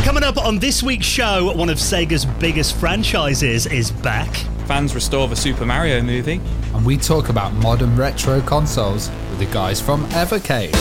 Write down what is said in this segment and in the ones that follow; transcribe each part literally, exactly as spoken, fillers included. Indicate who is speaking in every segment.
Speaker 1: Coming up on this week's show, one of Sega's biggest franchises is back.
Speaker 2: Fans restore the Super Mario movie.
Speaker 3: And we talk about modern retro consoles with the guys from Evercade.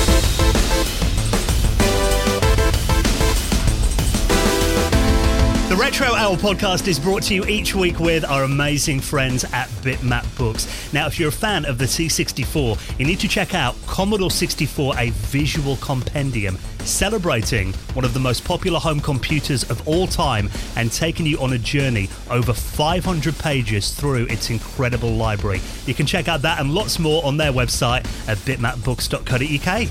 Speaker 1: The Retro Owl podcast is brought to you each week with our amazing friends at Bitmap Books. Now, if you're a fan of the C sixty-four, you need to check out Commodore sixty-four, a visual compendium celebrating one of the most popular home computers of all time and taking you on a journey over five hundred pages through its incredible library. You can check out that and lots more on their website at bitmap books dot co dot uk.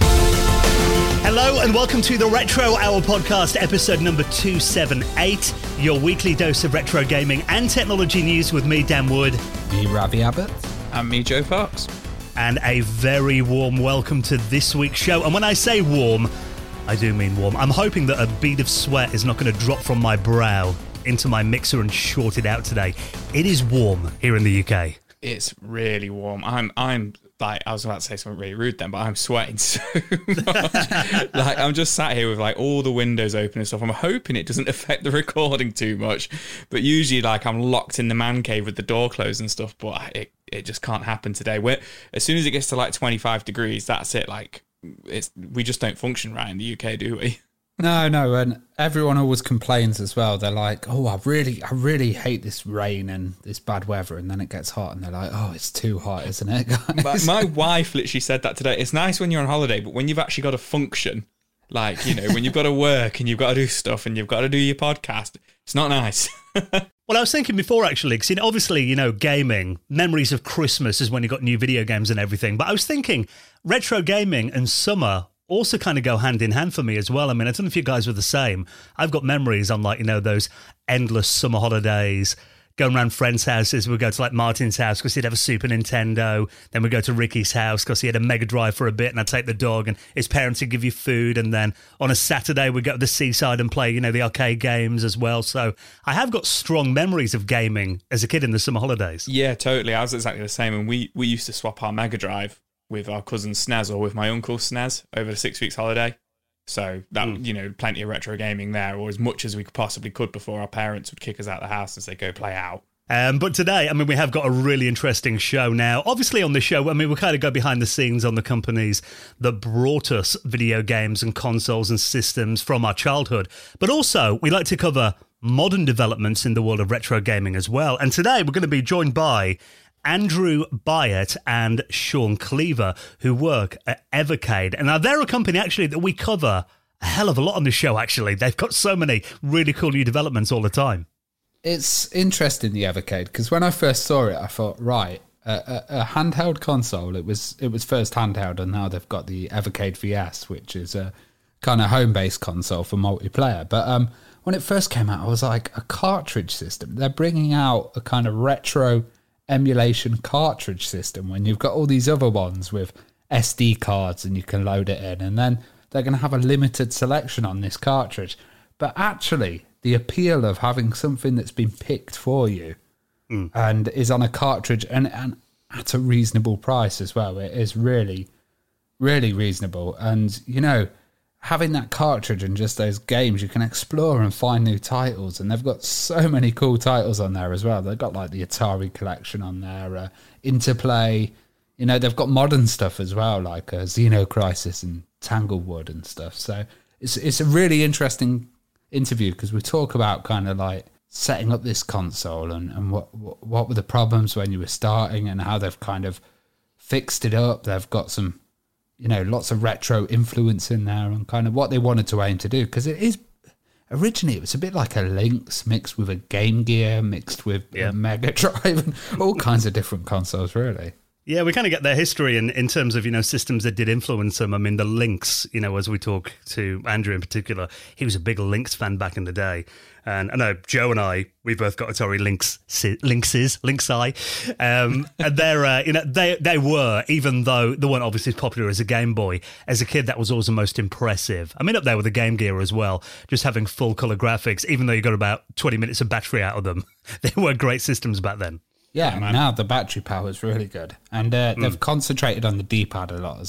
Speaker 1: Hello and welcome to the Retro Hour podcast, episode number two seventy-eight, your weekly dose of retro gaming and technology news with me, Dan Wood.
Speaker 3: Me, Ravi Abbott.
Speaker 2: And me, Joe Fox.
Speaker 1: And a very warm welcome to this week's show. And when I say warm, I do mean warm. I'm hoping that a bead of sweat is not going to drop from my brow into my mixer and short it out today. It is warm here in the U K.
Speaker 2: It's really warm. I'm, I'm like, I was about to say something really rude then, but I'm sweating so much. Like, I'm just sat here with like all the windows open and stuff. I'm hoping it doesn't affect the recording too much. But usually, like, I'm locked in the man cave with the door closed and stuff. But it, it just can't happen today. We're, as soon as it gets to like twenty-five degrees, that's it. Like, it's we just don't function right in the U K, do we?
Speaker 3: No, no, and everyone always complains as well. They're like, "Oh, I really, I really hate this rain and this bad weather," and then it gets hot, and they're like, "Oh, it's too hot, isn't it?"
Speaker 2: my, my wife literally said that today. It's nice when you're on holiday, but when you've actually got to function, like, you know, when you've got to work and you've got to do stuff and you've got to do your podcast, it's not nice.
Speaker 1: Well, I was thinking before, actually, because you know, obviously, you know, gaming, memories of Christmas is when you got new video games and everything. But I was thinking retro gaming and summer also kind of go hand in hand for me as well. I mean, I don't know if you guys were the same. I've got memories on, like, you know, those endless summer holidays, going around friends' houses. We'd go to, like, Martin's house because he'd have a Super Nintendo. Then we'd go to Ricky's house because he had a Mega Drive for a bit, and I'd take the dog, and his parents would give you food. And then on a Saturday, we'd go to the seaside and play, you know, the arcade games as well. So I have got strong memories of gaming as a kid in the summer holidays.
Speaker 2: Yeah, totally. I was exactly the same. And we, we used to swap our Mega Drive with our cousin Snaz or with my uncle Snaz over the six weeks holiday. So that, mm. you know, plenty of retro gaming there, or as much as we possibly could before our parents would kick us out of the house and say, go play out.
Speaker 1: Um, but today, I mean, we have got a really interesting show now. Obviously on the show, I mean, we kind of go behind the scenes on the companies that brought us video games and consoles and systems from our childhood. But also, we like to cover modern developments in the world of retro gaming as well. And today, we're going to be joined by Andrew Byatt and Sean Cleaver, who work at Evercade. And now they're a company, actually, that we cover a hell of a lot on the show, actually. They've got so many really cool new developments all the time.
Speaker 3: It's interesting, the Evercade, because when I first saw it, I thought, right, a, a, a handheld console. It was it was first handheld, and now they've got the Evercade V S, which is a kind of home-based console for multiplayer. But um, when it first came out, I was like, a cartridge system. They're bringing out a kind of retro emulation cartridge system when you've got all these other ones with S D cards and you can load it in, and then they're going to have a limited selection on this cartridge. But actually, the appeal of having something that's been picked for you mm. and is on a cartridge and, and at a reasonable price as well, it is really, really reasonable. And, you know, having that cartridge and just those games, you can explore and find new titles. And they've got so many cool titles on there as well. They've got like the Atari collection on there, uh, Interplay. You know, they've got modern stuff as well, like uh, Xenocrisis and Tanglewood and stuff. So it's it's a really interesting interview because we talk about kind of like setting up this console and, and what, what what were the problems when you were starting and how they've kind of fixed it up. They've got some, you know, lots of retro influence in there and kind of what they wanted to aim to do. Because it is, originally it was a bit like a Lynx mixed with a Game Gear, mixed with yeah. a Mega Drive and all kinds of different consoles, really.
Speaker 1: Yeah, we kind of get their history in, in terms of, you know, systems that did influence them. I mean, the Lynx, you know, as we talk to Andrew in particular, he was a big Lynx fan back in the day. And I know Joe and I, we both got Atari Lynx, Lynxes, Lynx-I. Um, and they're, uh, you know, they they were, even though they weren't obviously as popular as a Game Boy, as a kid, that was always the most impressive. I mean, up there with the Game Gear as well, just having full colour graphics, even though you got about twenty minutes of battery out of them. They were great systems back then.
Speaker 3: Yeah, yeah, now the battery power is really good. And uh, they've mm. concentrated on the D-pad a lot, so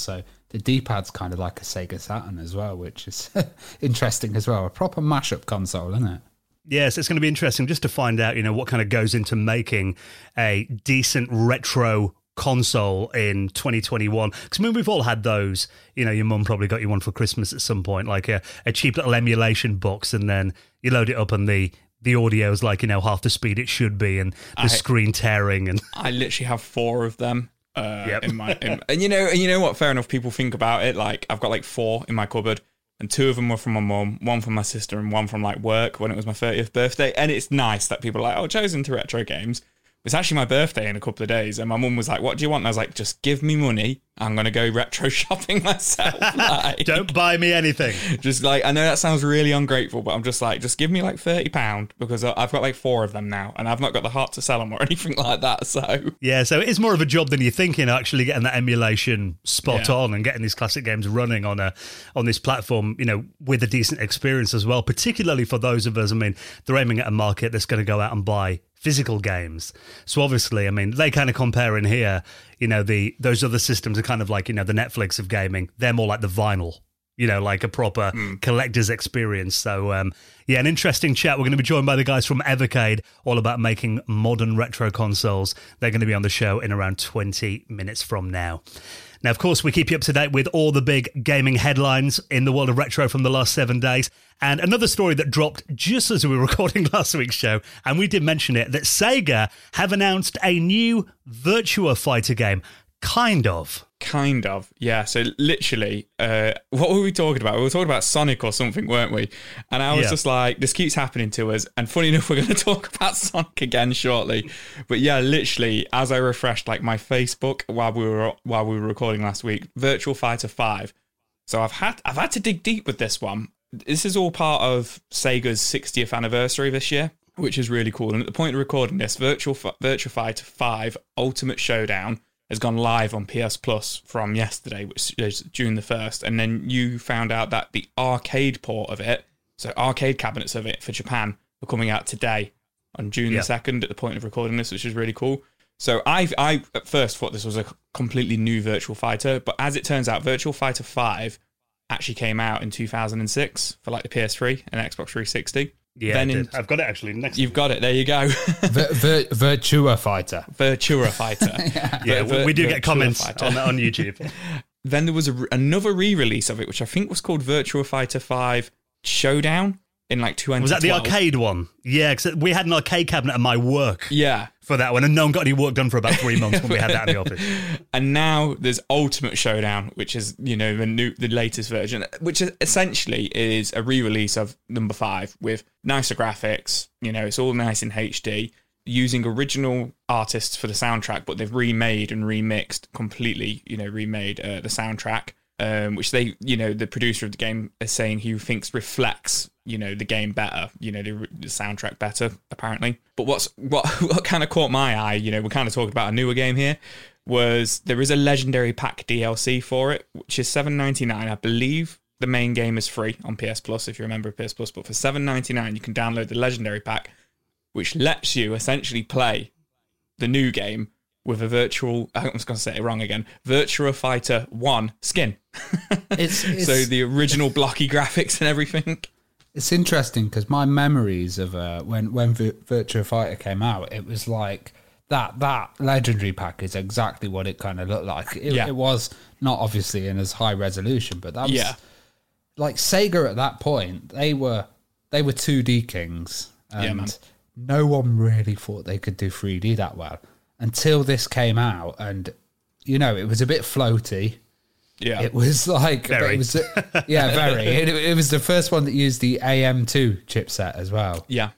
Speaker 3: the D-pad's kind of like a Sega Saturn as well, which is interesting as well. A proper mashup console, isn't it?
Speaker 1: Yes, it's going to be interesting just to find out, you know, what kind of goes into making a decent retro console in twenty twenty-one. Because I mean, we've all had those. You know, your mum probably got you one for Christmas at some point, like a, a cheap little emulation box, and then you load it up and the the audio's like, you know, half the speed it should be, and the I, screen tearing. And
Speaker 2: I literally have four of them. Uh,
Speaker 1: yep.
Speaker 2: in my in, and you know and you know what? Fair enough. People think about it. Like I've got like four in my cupboard, and two of them were from my mum, one from my sister, and one from like work when it was my thirtieth birthday. And it's nice that people are like, "Oh, Joe's into retro games." It's actually my birthday in a couple of days, and my mum was like, "What do you want?" And I was like, "Just give me money. I'm gonna go retro shopping myself." Like,
Speaker 1: don't buy me anything.
Speaker 2: Just like, I know that sounds really ungrateful, but I'm just like, just give me like thirty pound because I've got like four of them now, and I've not got the heart to sell them or anything like that. So
Speaker 1: yeah, so it is more of a job than you're thinking. Actually, getting that emulation spot
Speaker 2: Yeah.
Speaker 1: on and getting these classic games running on a on this platform, you know, with a decent experience as well. Particularly for those of us, I mean, they're aiming at a market that's going to go out and buy physical games. So obviously, I mean, they kind of compare in here, you know, the those other systems are kind of like, you know, the Netflix of gaming. They're more like the vinyl, you know, like a proper mm. collector's experience. So, um, yeah, an interesting chat. We're going to be joined by the guys from Evercade, all about making modern retro consoles. They're going to be on the show in around twenty minutes from now. Now, of course, we keep you up to date with all the big gaming headlines in the world of retro from the last seven days. And another story that dropped just as we were recording last week's show, and we did mention it, that Sega have announced a new Virtua Fighter game. Kind of.
Speaker 2: Kind of, yeah. So literally, uh, what were we talking about? We were talking about Sonic or something, weren't we? And I was
Speaker 1: Yeah.
Speaker 2: just like, this keeps happening to us. And funny enough, we're going to talk about Sonic again shortly. But yeah, literally, as I refreshed like my Facebook while we were while we were recording last week, Virtua Fighter five. So I've had I've had to dig deep with this one. This is all part of Sega's sixtieth anniversary this year, which is really cool. And at the point of recording this, Virtua Virtua Fighter five Ultimate Showdown has gone live on P S Plus from yesterday, which is June the first. And then you found out that the arcade port of it, so arcade cabinets of it for Japan, are coming out today on June
Speaker 1: Yeah.
Speaker 2: the second at the point of recording this, which is really cool. So I I at first thought this was a completely new Virtua Fighter, but as it turns out, Virtua Fighter five actually came out in two thousand six for like the P S three and Xbox three sixty.
Speaker 1: Yeah,
Speaker 2: Then
Speaker 1: I
Speaker 2: in-
Speaker 1: did. I've got it actually next.
Speaker 2: You've got it. There you go.
Speaker 3: Vir- Vir- Virtua Fighter.
Speaker 2: Virtua Fighter.
Speaker 1: yeah, we, we do
Speaker 2: Vir-
Speaker 1: get
Speaker 2: Virtua
Speaker 1: comments
Speaker 2: Fighter.
Speaker 1: on on YouTube.
Speaker 2: Then there was a, another re-release of it, which I think was called Virtua Fighter five Showdown in like twenty twelve.
Speaker 1: Was that the arcade one? Yeah, because we had an arcade cabinet at my work
Speaker 2: Yeah.
Speaker 1: for that one, and no one got any work done for about three months when we had that in the office.
Speaker 2: And now there's Ultimate Showdown, which is, you know, the new, the latest version, which is essentially is a re-release of number five with nicer graphics. You know, it's all nice in H D, using original artists for the soundtrack, but they've remade and remixed completely, you know, remade uh, the soundtrack, um, which they, you know, the producer of the game is saying he thinks reflects, you know, the game better, you know, the, the soundtrack better, apparently. But what's what, what kind of caught my eye, you know, we're kind of talking about a newer game here, was there is a Legendary Pack D L C for it, which is seven ninety-nine. I believe the main game is free on P S Plus, if you remember P S Plus, but for seven ninety-nine you can download the Legendary Pack, which lets you essentially play the new game with a virtual, I was going to say it wrong again, Virtua Fighter one skin.
Speaker 3: It's, it's
Speaker 2: So the original blocky graphics and everything.
Speaker 3: It's interesting because my memories of uh, when when Vir- Virtua Fighter came out, it was like that that legendary pack is exactly what it kind of looked like. It,
Speaker 2: Yeah.
Speaker 3: it was not obviously in as high resolution, but that was
Speaker 2: Yeah.
Speaker 3: like Sega at that point. They were they were two D kings, and
Speaker 2: Yeah, man.
Speaker 3: no one really thought they could do three D that well until this came out, and you know it was a bit floaty.
Speaker 2: Yeah.
Speaker 3: It was like,
Speaker 1: Very.
Speaker 3: it was, yeah, very. It, it was the first one that used the A M two chipset as well.
Speaker 2: yeah.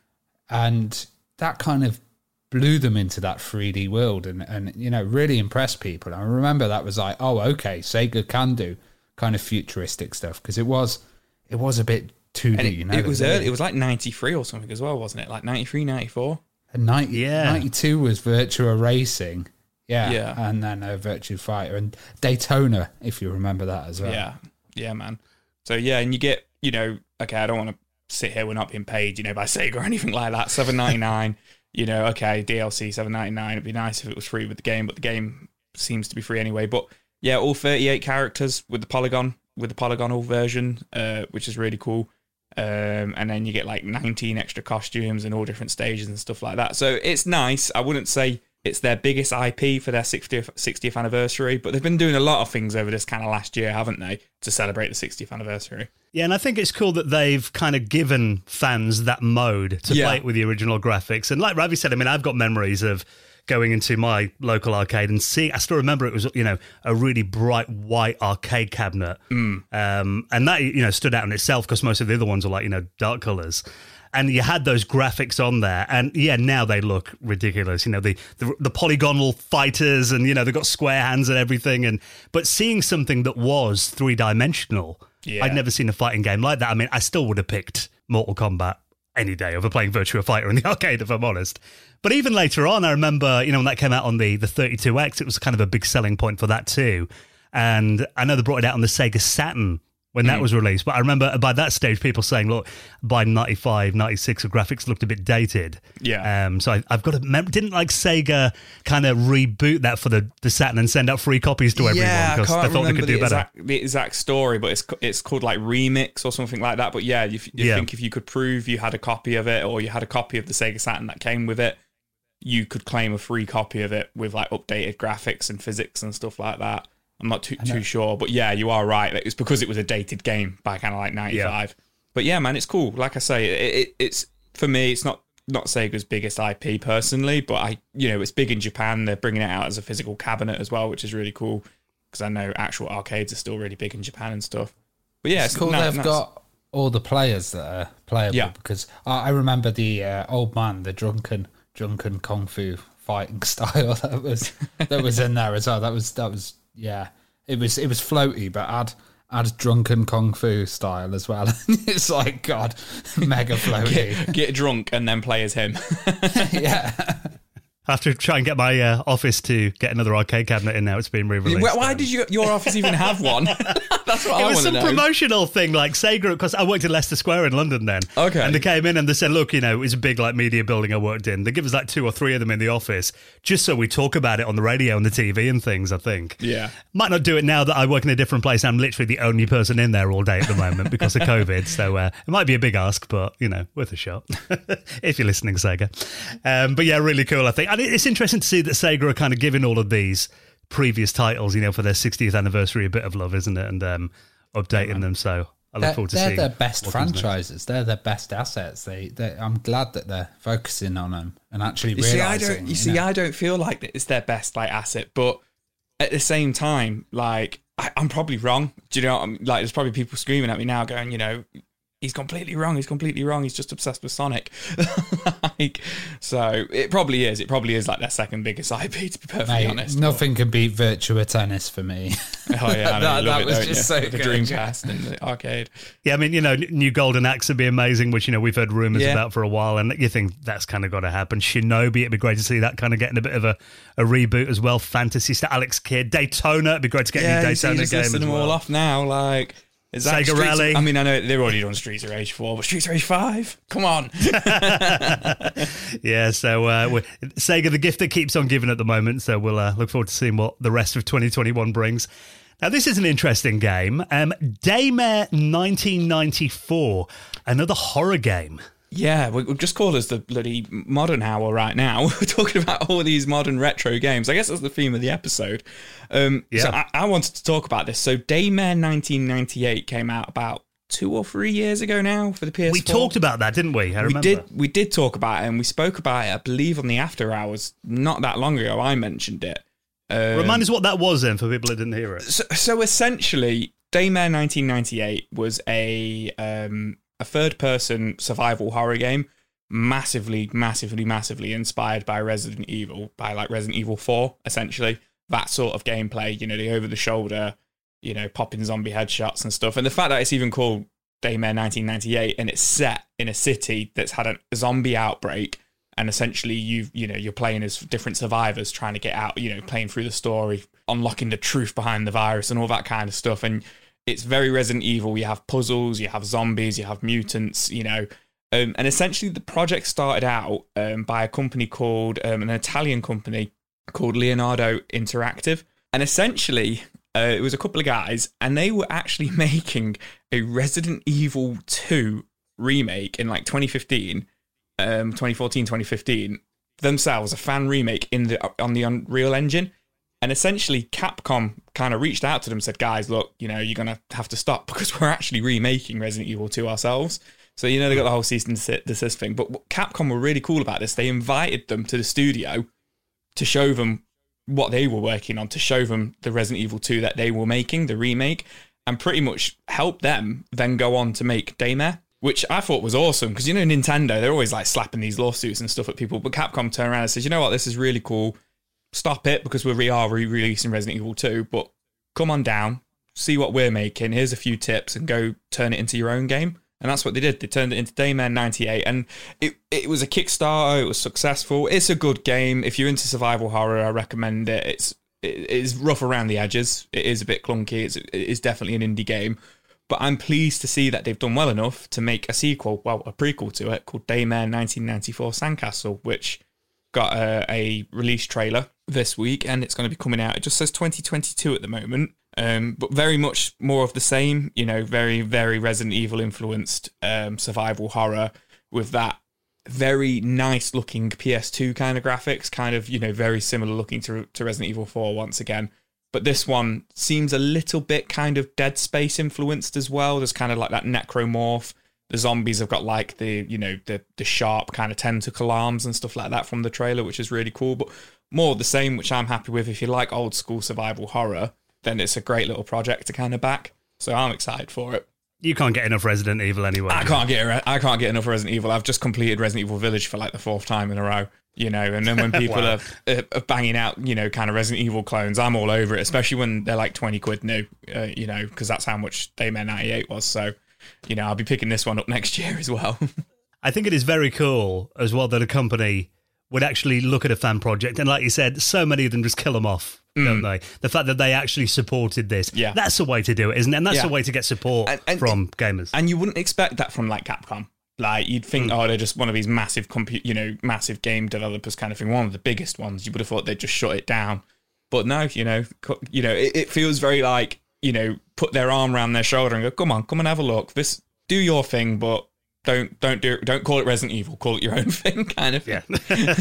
Speaker 3: And that kind of blew them into that three D world and, and, you know, really impressed people. And I remember that was like, oh, okay, Sega can do kind of futuristic stuff because it was, it was a bit two D,
Speaker 2: And it,
Speaker 3: you know.
Speaker 2: it was
Speaker 3: the-
Speaker 2: early, it was like ninety-three or something as well, wasn't it? Like ninety-three, ninety-four.
Speaker 3: And ninety,
Speaker 1: Yeah.
Speaker 3: ninety-two was Virtua Racing. Yeah.
Speaker 2: Yeah.
Speaker 3: And then uh, Virtua Fighter and Daytona, if you remember that as well.
Speaker 2: Yeah, yeah, man. So yeah, and you get, you know, okay, I don't want to sit here, we're not being paid, you know, by Sega or anything like that. seven ninety-nine, you know, okay, D L C seven ninety-nine. It'd be nice if it was free with the game, but the game seems to be free anyway. But Yeah, all thirty-eight characters with the polygon, with the polygonal version, uh, which is really cool. Um, and then you get like nineteen extra costumes and all different stages and stuff like that. So it's nice. I wouldn't say it's their biggest I P for their sixtieth, sixtieth anniversary, but they've been doing a lot of things over this kind of last year, haven't they, to celebrate the sixtieth anniversary?
Speaker 1: Yeah, and I think it's cool that they've kind of given fans that mode to
Speaker 2: Yeah.
Speaker 1: play it with the original graphics. And like Ravi said, I mean, I've got memories of going into my local arcade and seeing, I still remember it was, you know, a really bright white arcade cabinet.
Speaker 2: Mm.
Speaker 1: Um, and that, you know, stood out in itself because most of the other ones are like, you know, dark colours. And you had those graphics on there, and yeah, now they look ridiculous. You know, the, the the polygonal fighters, and you know they've got square hands and everything. And but seeing something that was three dimensional,
Speaker 2: Yeah.
Speaker 1: I'd never seen a fighting game like that. I mean, I still would have picked Mortal Kombat any day over playing Virtua Fighter in the arcade, if I'm honest. But even later on, I remember, you know, when that came out on the the thirty-two X, it was kind of a big selling point for that too. And I know they brought it out on the Sega Saturn when that
Speaker 2: Mm.
Speaker 1: was released. But I remember by that stage, people saying, look, by ninety-five, ninety-six, the graphics looked a bit dated.
Speaker 2: Yeah.
Speaker 1: Um, so I, I've got to remember, didn't like Sega kind of reboot that for the, the Saturn and send out free copies to everyone
Speaker 2: Yeah, I
Speaker 1: because
Speaker 2: can't
Speaker 1: they thought they
Speaker 2: remember
Speaker 1: could do
Speaker 2: the
Speaker 1: better?
Speaker 2: exact, the exact story, but it's it's called like Remix or something like that. But yeah, you, you
Speaker 1: Yeah.
Speaker 2: think if you could prove you had a copy of it or you had a copy of the Sega Saturn that came with it, you could claim a free copy of it with like updated graphics and physics and stuff like that. I'm not too too sure, but yeah, you are right. It's because it was a dated game by kind of like ninety-five. But yeah, man, it's cool. Like I say, it, it, it's for me, it's not not Sega's biggest I P personally, but I, you know, it's big in Japan. They're bringing it out as a physical cabinet as well, which is really cool because I know actual arcades are still really big in Japan and stuff. But yeah,
Speaker 3: It's
Speaker 2: it's
Speaker 3: cool
Speaker 2: na-
Speaker 3: they've
Speaker 2: nice.
Speaker 3: got all the players that are playable
Speaker 2: Yeah.
Speaker 3: because I, I remember the uh, old man, the drunken drunken kung fu fighting style that was that was in there as well. That was that was yeah. It was it was floaty, but add add drunken kung fu style as well. It's like God, mega floaty.
Speaker 2: Get, get drunk and then play as him.
Speaker 3: Yeah.
Speaker 1: I have to try and get my uh, office to get another arcade cabinet in now. It's been re-released.
Speaker 2: Why, why
Speaker 1: Um,
Speaker 2: did you, your office even have one? That's what
Speaker 1: It
Speaker 2: I
Speaker 1: was
Speaker 2: want to
Speaker 1: some
Speaker 2: know.
Speaker 1: promotional thing like Sega, because I worked in Leicester Square in London then.
Speaker 2: Okay.
Speaker 1: And they came in and they said, look, you know, it's a big like media building I worked in. They give us like two or three of them in the office just so we talk about it on the radio and the T V and things, I think.
Speaker 2: Yeah.
Speaker 1: Might not do it now that I work in a different place. I'm literally the only person in there all day at the moment because of COVID. So uh, it might be a big ask, but, you know, worth a shot if you're listening, Sega. Um, but yeah, really cool, I think. And it's interesting to see that Sega are kind of giving all of these previous titles, you know, for their sixtieth anniversary a bit of love, isn't it? And um, updating them. So I look
Speaker 3: They're,
Speaker 1: forward to
Speaker 3: they're
Speaker 1: seeing.
Speaker 3: their best
Speaker 1: what comes next.
Speaker 3: franchises. They're their best assets. They, they, I'm glad that they're focusing on them and actually
Speaker 2: You see, I
Speaker 3: realizing.
Speaker 2: don't. You see,
Speaker 3: know.
Speaker 2: I don't feel like that it's their best like asset, but at the same time, like I, I'm probably wrong. Do you know? What I'm, like, there's probably people screaming at me now, going, you know, he's completely wrong. He's completely wrong. He's just obsessed with Sonic. Like, so it probably is. It probably is like their second biggest I P, to be perfectly
Speaker 3: Mate,
Speaker 2: honest.
Speaker 3: nothing can beat Virtua Tennis for me.
Speaker 2: Oh yeah, I know,
Speaker 3: That-
Speaker 2: you love
Speaker 3: that
Speaker 2: it,
Speaker 3: was
Speaker 2: don't
Speaker 3: just
Speaker 2: you?
Speaker 3: so
Speaker 2: With the
Speaker 3: good.
Speaker 2: Dreamcast and the arcade.
Speaker 1: Yeah, I mean, you know, new Golden Axe would be amazing, which, you know, we've heard rumours
Speaker 2: Yeah.
Speaker 1: about for a while, and you think that's kind of got to happen. Shinobi, it'd be great to see that kind of getting a bit of a, a reboot as well. Fantasy Star, Alex Kidd, Daytona, it'd be great to get a
Speaker 2: Yeah,
Speaker 1: new
Speaker 2: you see,
Speaker 1: Daytona
Speaker 2: just
Speaker 1: game
Speaker 2: listing
Speaker 1: as
Speaker 2: them
Speaker 1: well.
Speaker 2: all off now. Like, is that
Speaker 1: Sega
Speaker 2: Streets-
Speaker 1: Rally.
Speaker 2: I mean, I know they've already done Streets of Rage four, but Streets of Rage five? Come on.
Speaker 1: Yeah, so uh, we're, Sega, the gift that keeps on giving at the moment, so we'll uh, look forward to seeing what the rest of twenty twenty-one brings. Now, this is an interesting game. Um, Daymare nineteen ninety-four, another horror game.
Speaker 2: Yeah, we- we've just called us the bloody modern hour right now. We're talking about all these modern retro games. I guess that's the theme of the episode. Um,
Speaker 1: Yeah.
Speaker 2: So I, I wanted to talk about this. So Daymare nineteen ninety-eight came out about two or three years ago now for the P S four.
Speaker 1: We talked about that, didn't we? I
Speaker 2: We
Speaker 1: remember.
Speaker 2: did. We did talk about it, and we spoke about it. I believe on the After Hours not that long ago. I mentioned it. Um,
Speaker 1: Remind us what that was then for people that didn't hear it.
Speaker 2: So, so essentially, Daymare nineteen ninety-eight was a um, a third-person survival horror game, massively, massively, massively inspired by Resident Evil, by like Resident Evil four, essentially. That sort of gameplay, you know, the over-the-shoulder, you know, popping zombie headshots and stuff. And the fact that it's even called Daymare nineteen ninety-eight and it's set in a city that's had a zombie outbreak, and essentially you you know you're playing as different survivors trying to get out, you know, playing through the story, unlocking the truth behind the virus and all that kind of stuff. And it's very Resident Evil. You have puzzles, you have zombies, you have mutants, you know. Um, and essentially the project started out um, by a company called, um, an Italian company called Leonardo Interactive. And essentially Uh, it was a couple of guys, and they were actually making a Resident Evil two remake in like twenty fifteen, um, twenty fourteen, twenty fifteen, themselves, a fan remake in the on the Unreal Engine. And essentially, Capcom kind of reached out to them and said, guys, look, you know, you're going to have to stop because we're actually remaking Resident Evil two ourselves. So, you know, they got the whole cease and desist thing. But what Capcom were really cool about this. They invited them to the studio to show them what they were working on, to show them the Resident Evil two that they were making, the remake, and pretty much help them then go on to make Daymare, which I thought was awesome. Because, you know, Nintendo, they're always like slapping these lawsuits and stuff at people. But Capcom turned around and says, you know what, this is really cool. Stop it, because we are re-releasing Resident Evil two, but come on down, see what we're making, here's a few tips, and go turn it into your own game. And that's what they did. They turned it into Daymare ninety-eight, and it, it was a Kickstarter, it was successful. It's a good game. If you're into survival horror, I recommend it. It's it is rough around the edges. It is a bit clunky. It's, it is definitely an indie game. But I'm pleased to see that they've done well enough to make a sequel, well, a prequel to it, called Daymare nineteen ninety-four Sandcastle, which got a, a release trailer this week, and it's going to be coming out. It just says twenty twenty-two at the moment, um, but very much more of the same, you know, very, very Resident Evil influenced um, survival horror with that very nice looking P S two kind of graphics, kind of, you know, very similar looking to, to Resident Evil four once again. But this one seems a little bit kind of Dead Space influenced as well. There's kind of like that necromorph. The zombies have got like the, you know, the the sharp kind of tentacle arms and stuff like that from the trailer, which is really cool. But more of the same, which I'm happy with. If you like old school survival horror, then it's a great little project to kind of back. So I'm excited for it.
Speaker 1: You can't get enough Resident Evil anyway.
Speaker 2: I can't get I can't get enough Resident Evil. I've just completed Resident Evil Village for like the fourth time in a row, you know. And then when people wow. are, are banging out, you know, kind of Resident Evil clones, I'm all over it. Especially when they're like twenty quid new, uh, you know, because that's how much Daymare ninety-eight was. So, you know, I'll be picking this one up next year as well.
Speaker 1: I think it is very cool as well that a company would actually look at a fan project. And like you said, so many of them just kill them off, mm. don't they? The fact that they actually supported this,
Speaker 2: yeah.
Speaker 1: that's the way to do it, isn't it? And that's
Speaker 2: yeah.
Speaker 1: the way to get support and, and, from gamers.
Speaker 2: And you wouldn't expect that from like Capcom. Like, you'd think, mm. oh, they're just one of these massive, compu- you know, massive game developers kind of thing. One of the biggest ones. You would have thought they'd just shut it down. But no, you know, you know, it, it feels very like, you know, put their arm around their shoulder and go, come on, come and have a look. This, do your thing, but don't don't do don't call it Resident Evil. Call it your own thing, kind of.
Speaker 1: Yeah.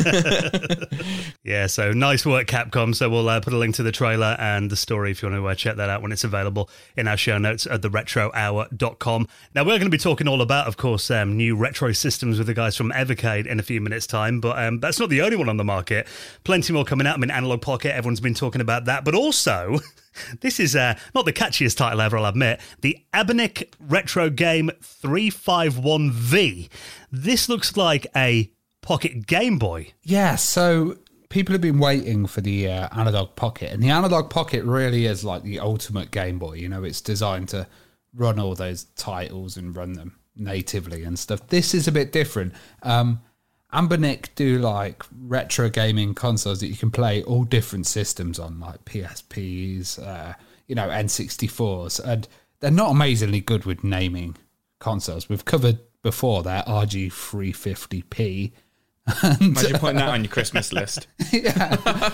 Speaker 1: Yeah. So nice work, Capcom. So we'll uh, put a link to the trailer and the story if you want to uh, check that out when it's available in our show notes at the retro hour dot com. Now we're going to be talking all about, of course, um, new retro systems with the guys from Evercade in a few minutes' time. But um, that's not the only one on the market. Plenty more coming out. I mean, Analog Pocket. Everyone's been talking about that, but also. This is uh, not the catchiest title ever, I'll admit. The Abanic Retro Game three fifty-one V. This looks like a Pocket Game Boy.
Speaker 3: Yeah, so people have been waiting for the uh, Analog Pocket, and the Analog Pocket really is like the ultimate Game Boy. You know, it's designed to run all those titles and run them natively and stuff. This is a bit different. Um, Anbernic do like retro gaming consoles that you can play all different systems on, like P S Ps, uh, you know, N sixty-fours, and they're not amazingly good with naming consoles. We've covered before their R G three fifty P. And,
Speaker 2: Imagine putting that on your Christmas list.
Speaker 3: Yeah,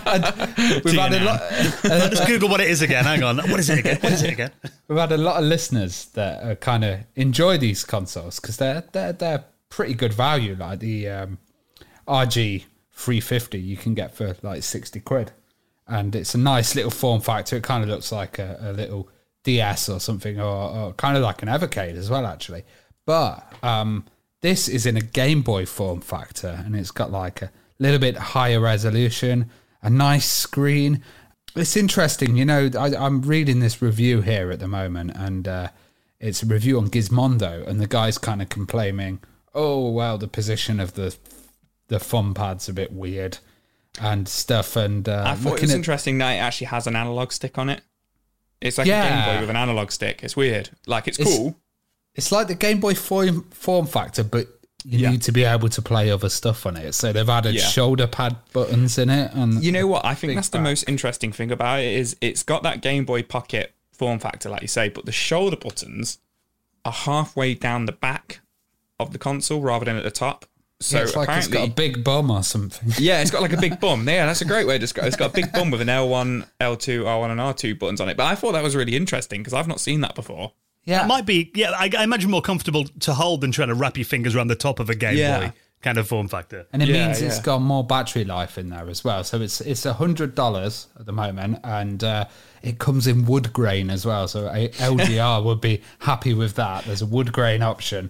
Speaker 3: and we've had a lot.
Speaker 1: Uh, Let's Google what it is again. Hang on, what is it again? What is it again?
Speaker 3: We've had a lot of listeners that uh, kind of enjoy these consoles because they're they're they're pretty good value. Like the um, R G three fifty you can get for like sixty quid. And it's a nice little form factor. It kind of looks like a, a little D S or something, or, or kind of like an Evercade as well, actually. But um, this is in a Game Boy form factor, and it's got like a little bit higher resolution, a nice screen. It's interesting, you know, I, I'm reading this review here at the moment, and uh, it's a review on Gizmondo, and the guy's kind of complaining, oh, well, the position of the the thumb pad's a bit weird and stuff. And uh,
Speaker 2: I thought it was at, interesting that it actually has an analog stick on it. It's like
Speaker 3: yeah,
Speaker 2: a Game Boy with an analog stick. It's weird. Like, it's, it's cool.
Speaker 3: It's like the Game Boy form, form factor, but you yeah. need to be able to play other stuff on it. So they've added yeah. shoulder pad buttons in it. And
Speaker 2: you know what? I think that's back. the most interesting thing about it is it's got that Game Boy Pocket form factor, like you say, but the shoulder buttons are halfway down the back of the console rather than at the top. So
Speaker 3: yeah, it's like it's got a big bum or something.
Speaker 2: Yeah, it's got like a big bum. Yeah, that's a great way to describe it. It's got a big bum with an L one, L two, R one and R two buttons on it. But I thought that was really interesting because I've not seen that before.
Speaker 3: Yeah.
Speaker 1: It might be, yeah, I, I imagine more comfortable to hold than trying to wrap your fingers around the top of a Game
Speaker 2: Yeah.
Speaker 1: Boy kind of form factor.
Speaker 3: And it
Speaker 2: Yeah,
Speaker 3: means it's
Speaker 2: yeah.
Speaker 3: got more battery life in there as well. So it's it's one hundred dollars at the moment, and uh, it comes in wood grain as well. So a- L G R would be happy with that. There's a wood grain option.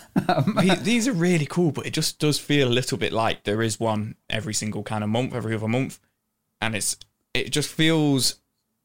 Speaker 2: The- These are really cool, but it just does feel a little bit like there is one every single kind of month, every other month. And it's it just feels,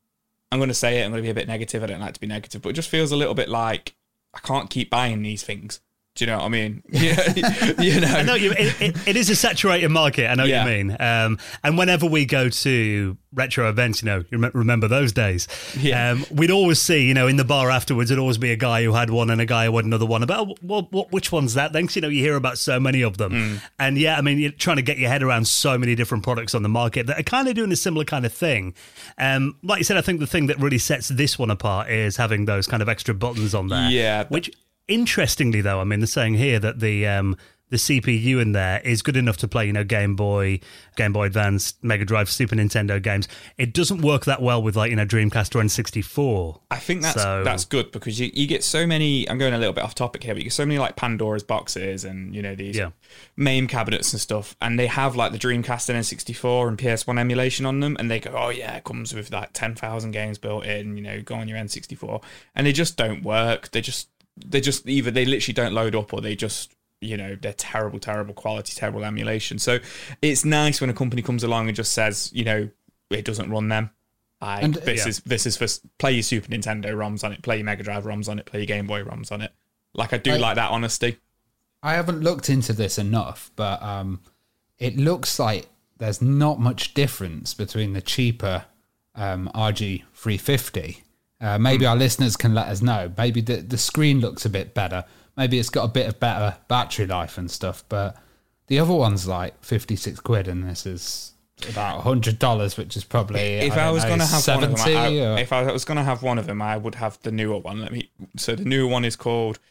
Speaker 2: I'm going to say it, I'm going to be a bit negative. I don't like to be negative, but it just feels a little bit like I can't keep buying these things. Do you know what I mean? Yeah, you know.
Speaker 1: I know you, it, it, it is a saturated market. I know
Speaker 2: Yeah.
Speaker 1: what you mean. Um, and whenever we go to retro events, you know, you rem- remember those days.
Speaker 2: Yeah.
Speaker 1: Um, we'd always see, you know, in the bar afterwards, there'd always be a guy who had one and a guy who had another one. About, oh, well, what, which one's that? Then, 'cause, you know, you hear about so many of them.
Speaker 2: Mm.
Speaker 1: And yeah, I mean, you're trying to get your head around so many different products on the market that are kind of doing a similar kind of thing. Um, like you said, I think the thing that really sets this one apart is having those kind of extra buttons on there.
Speaker 2: Yeah.
Speaker 1: Which, interestingly, though, I mean, they're saying here that the um, the C P U in there is good enough to play, you know, Game Boy, Game Boy Advance, Mega Drive, Super Nintendo games. It doesn't work that well with, like, you know, Dreamcast or N sixty-four.
Speaker 2: I think that's
Speaker 1: So-
Speaker 2: that's good because you, you get so many. I'm going a little bit off topic here, but you get so many like Pandora's boxes and you know these
Speaker 1: Yeah.
Speaker 2: MAME cabinets and stuff, and they have like the Dreamcast and N sixty-four and P S one emulation on them, and they go, oh yeah, it comes with like ten thousand games built in. You know, go on your N sixty-four, and they just don't work. They just they just either they literally don't load up or they just. You know, they're terrible, terrible quality, terrible emulation. So it's nice when a company comes along and just says, you know, it doesn't run them. Like,
Speaker 3: And-
Speaker 2: this
Speaker 1: Yeah.
Speaker 2: is this is for play your Super Nintendo ROMs on it, play your Mega Drive ROMs on it, play your Game Boy ROMs on it. Like I do
Speaker 3: I-
Speaker 2: like that honesty.
Speaker 3: I haven't looked into this enough, but um, it looks like there's not much difference between the cheaper um, R G three fifty. Uh, maybe our listeners can let us know. Maybe the, the screen looks a bit better. Maybe it's got a bit of better battery life and stuff. But the other one's like fifty-six quid, and this is about one hundred dollars, which is probably
Speaker 2: If
Speaker 3: I,
Speaker 2: I,
Speaker 3: don't
Speaker 2: was
Speaker 3: know,
Speaker 2: going to have one of them,
Speaker 3: seventy.
Speaker 2: I,
Speaker 3: or,
Speaker 2: if I was going to have one of them, I would have the newer one. Let me. So the newer one is called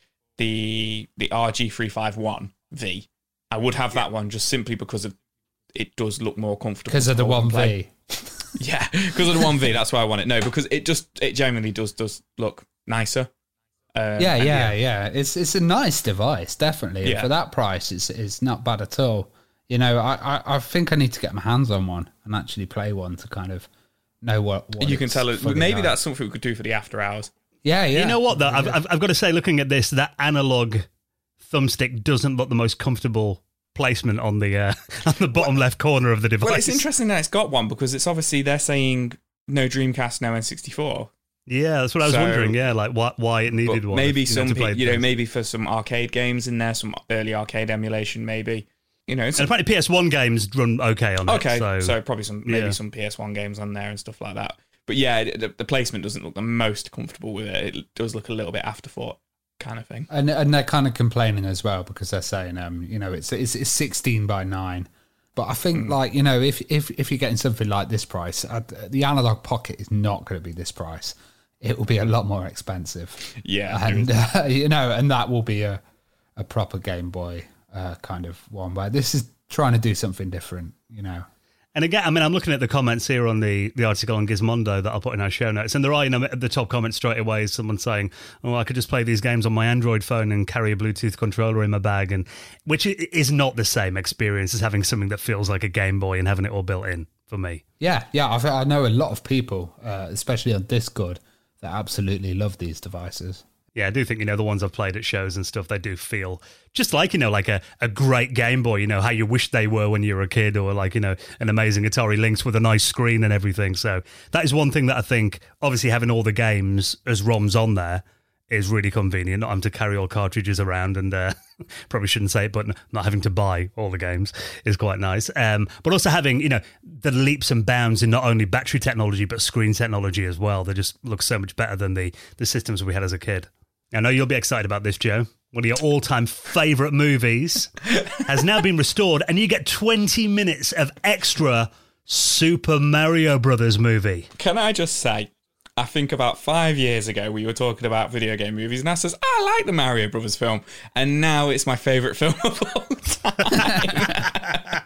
Speaker 2: the the R G three fifty-one V. I would have that one just simply because of it does look more comfortable
Speaker 3: because of the
Speaker 2: to hold
Speaker 3: one
Speaker 2: and play.
Speaker 3: V.
Speaker 2: Yeah, because of the one V. That's why I want it. No, because it just it genuinely does does look nicer. Um,
Speaker 3: Yeah,
Speaker 2: and
Speaker 3: yeah, yeah. It's it's a nice device, definitely.
Speaker 2: Yeah.
Speaker 3: For that price, it's it's not bad at all. You know, I, I, I think I need to get my hands on one and actually play one to kind of know what, what
Speaker 2: You can
Speaker 3: it's
Speaker 2: tell it.
Speaker 3: fully
Speaker 2: Maybe
Speaker 3: like.
Speaker 2: that's something we could do for the after hours.
Speaker 3: Yeah, yeah.
Speaker 1: You know what, though? I've, I've, I've got to say, looking at this, that analog thumbstick doesn't look the most comfortable placement on the uh, on the bottom left corner of the device.
Speaker 2: Well, it's interesting that it's got one because it's obviously they're saying no Dreamcast, no N sixty-four.
Speaker 1: Yeah, that's what I was
Speaker 2: So-
Speaker 1: wondering. Yeah, like why, why it needed
Speaker 2: But
Speaker 1: one.
Speaker 2: maybe
Speaker 1: you know,
Speaker 2: some,
Speaker 1: to
Speaker 2: pe-
Speaker 1: play
Speaker 2: you know,
Speaker 1: things.
Speaker 2: maybe for some arcade games in there, some early arcade emulation, maybe. You know, it's
Speaker 1: And apparently P S one games run okay on it.
Speaker 2: okay.
Speaker 1: So,
Speaker 2: So, probably some maybe
Speaker 1: yeah.
Speaker 2: some P S one games on there and stuff like that. But yeah, the, the placement doesn't look the most comfortable with it. It does look a little bit afterthought kind of thing.
Speaker 3: And and they're kind of complaining as well because they're saying, um, you know, it's it's, it's sixteen by nine. But I think,
Speaker 2: Hmm.
Speaker 3: like, you know, if if if you're getting something like this price, uh, the Analog Pocket is not going to be this price. It will be a lot more expensive.
Speaker 2: Yeah,
Speaker 3: and uh, you know, and that will be a a proper Game Boy uh, kind of one. Where this is trying to do something different. You know.
Speaker 1: And again, I mean, I'm looking at the comments here on the, the article on Gizmondo that I'll put in our show notes. And there are, you know, at the top comment straight away is someone saying, oh, I could just play these games on my Android phone and carry a Bluetooth controller in my bag, and which i- is not the same experience as having something that feels like a Game Boy and having it all built in for me.
Speaker 3: Yeah, yeah. I've, I know a lot of people, uh, especially on Discord, that absolutely love these devices.
Speaker 1: Yeah, I do think, you know, the ones I've played at shows and stuff, they do feel just like, you know, like a, a great Game Boy, you know, how you wish they were when you were a kid, or like, you know, an amazing Atari Lynx with a nice screen and everything. So that is one thing that I think, obviously having all the games as ROMs on there is really convenient, not having to carry all cartridges around, and uh, probably shouldn't say it, but not having to buy all the games is quite nice. Um, but also having, you know, the leaps and bounds in not only battery technology, but screen technology as well. They just look so much better than the, the systems we had as a kid. I know you'll be excited about this, Joe. One of your all-time favourite movies has now been restored, and you get twenty minutes of extra Super Mario Brothers movie.
Speaker 2: Can I just say, I think about five years ago we were talking about video game movies, and I says, I like the Mario Brothers film, and now it's my favourite film of all time.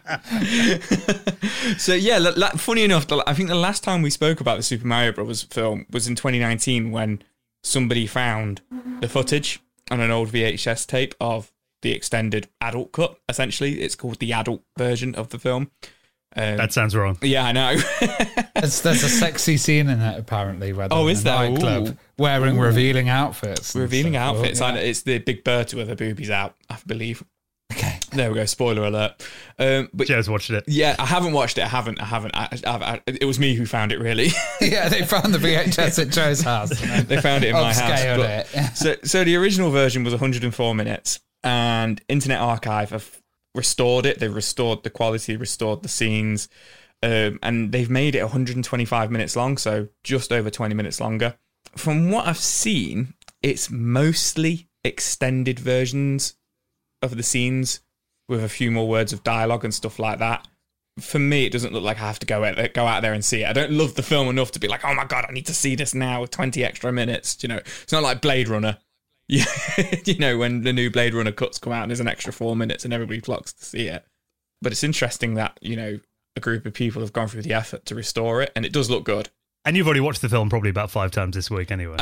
Speaker 2: So yeah, l- l- funny enough, I think the last time we spoke about the Super Mario Brothers film was in twenty nineteen when somebody found the footage on an old V H S tape of the extended adult cut. Essentially, it's called the adult version of the film. Um,
Speaker 1: that sounds wrong.
Speaker 2: Yeah, I know.
Speaker 3: there's, there's a sexy scene in it, apparently, where they're
Speaker 2: Oh,
Speaker 3: in
Speaker 2: is
Speaker 3: a
Speaker 2: there?
Speaker 3: nightclub
Speaker 2: Ooh.
Speaker 3: wearing
Speaker 2: Ooh.
Speaker 3: revealing outfits. and
Speaker 2: Revealing
Speaker 3: stuff.
Speaker 2: outfits.
Speaker 3: Oh,
Speaker 2: I
Speaker 3: yeah.
Speaker 2: know, it's the Big Bertha with her boobies out, I believe.
Speaker 3: Okay.
Speaker 2: There we go. Spoiler alert. Um, but
Speaker 1: Joe's watched it.
Speaker 2: yeah, I haven't watched it. I haven't. I haven't. I, I, I, it was me who found it, really.
Speaker 3: Yeah, they found the V H S at Joe's house.
Speaker 2: They found it in my house.
Speaker 3: Upscaled
Speaker 2: But-
Speaker 3: it.
Speaker 2: so, so the original version was one hundred four minutes, and Internet Archive have restored it. They've restored the quality, restored the scenes, um, and they've made it one hundred twenty-five minutes long, so just over twenty minutes longer. From what I've seen, it's mostly extended versions of the scenes with a few more words of dialogue and stuff like that. For me, it doesn't look like I have to go out there, go out there and see it. I don't love the film enough to be like, oh my God, I need to see this now with twenty extra minutes. You know, it's not like Blade Runner. Yeah, you know, when the new Blade Runner cuts come out and there's an extra four minutes and everybody flocks to see it. But it's interesting that, you know, a group of people have gone through the effort to restore it, and it does look good.
Speaker 1: And you've already watched the film probably about five times this week anyway.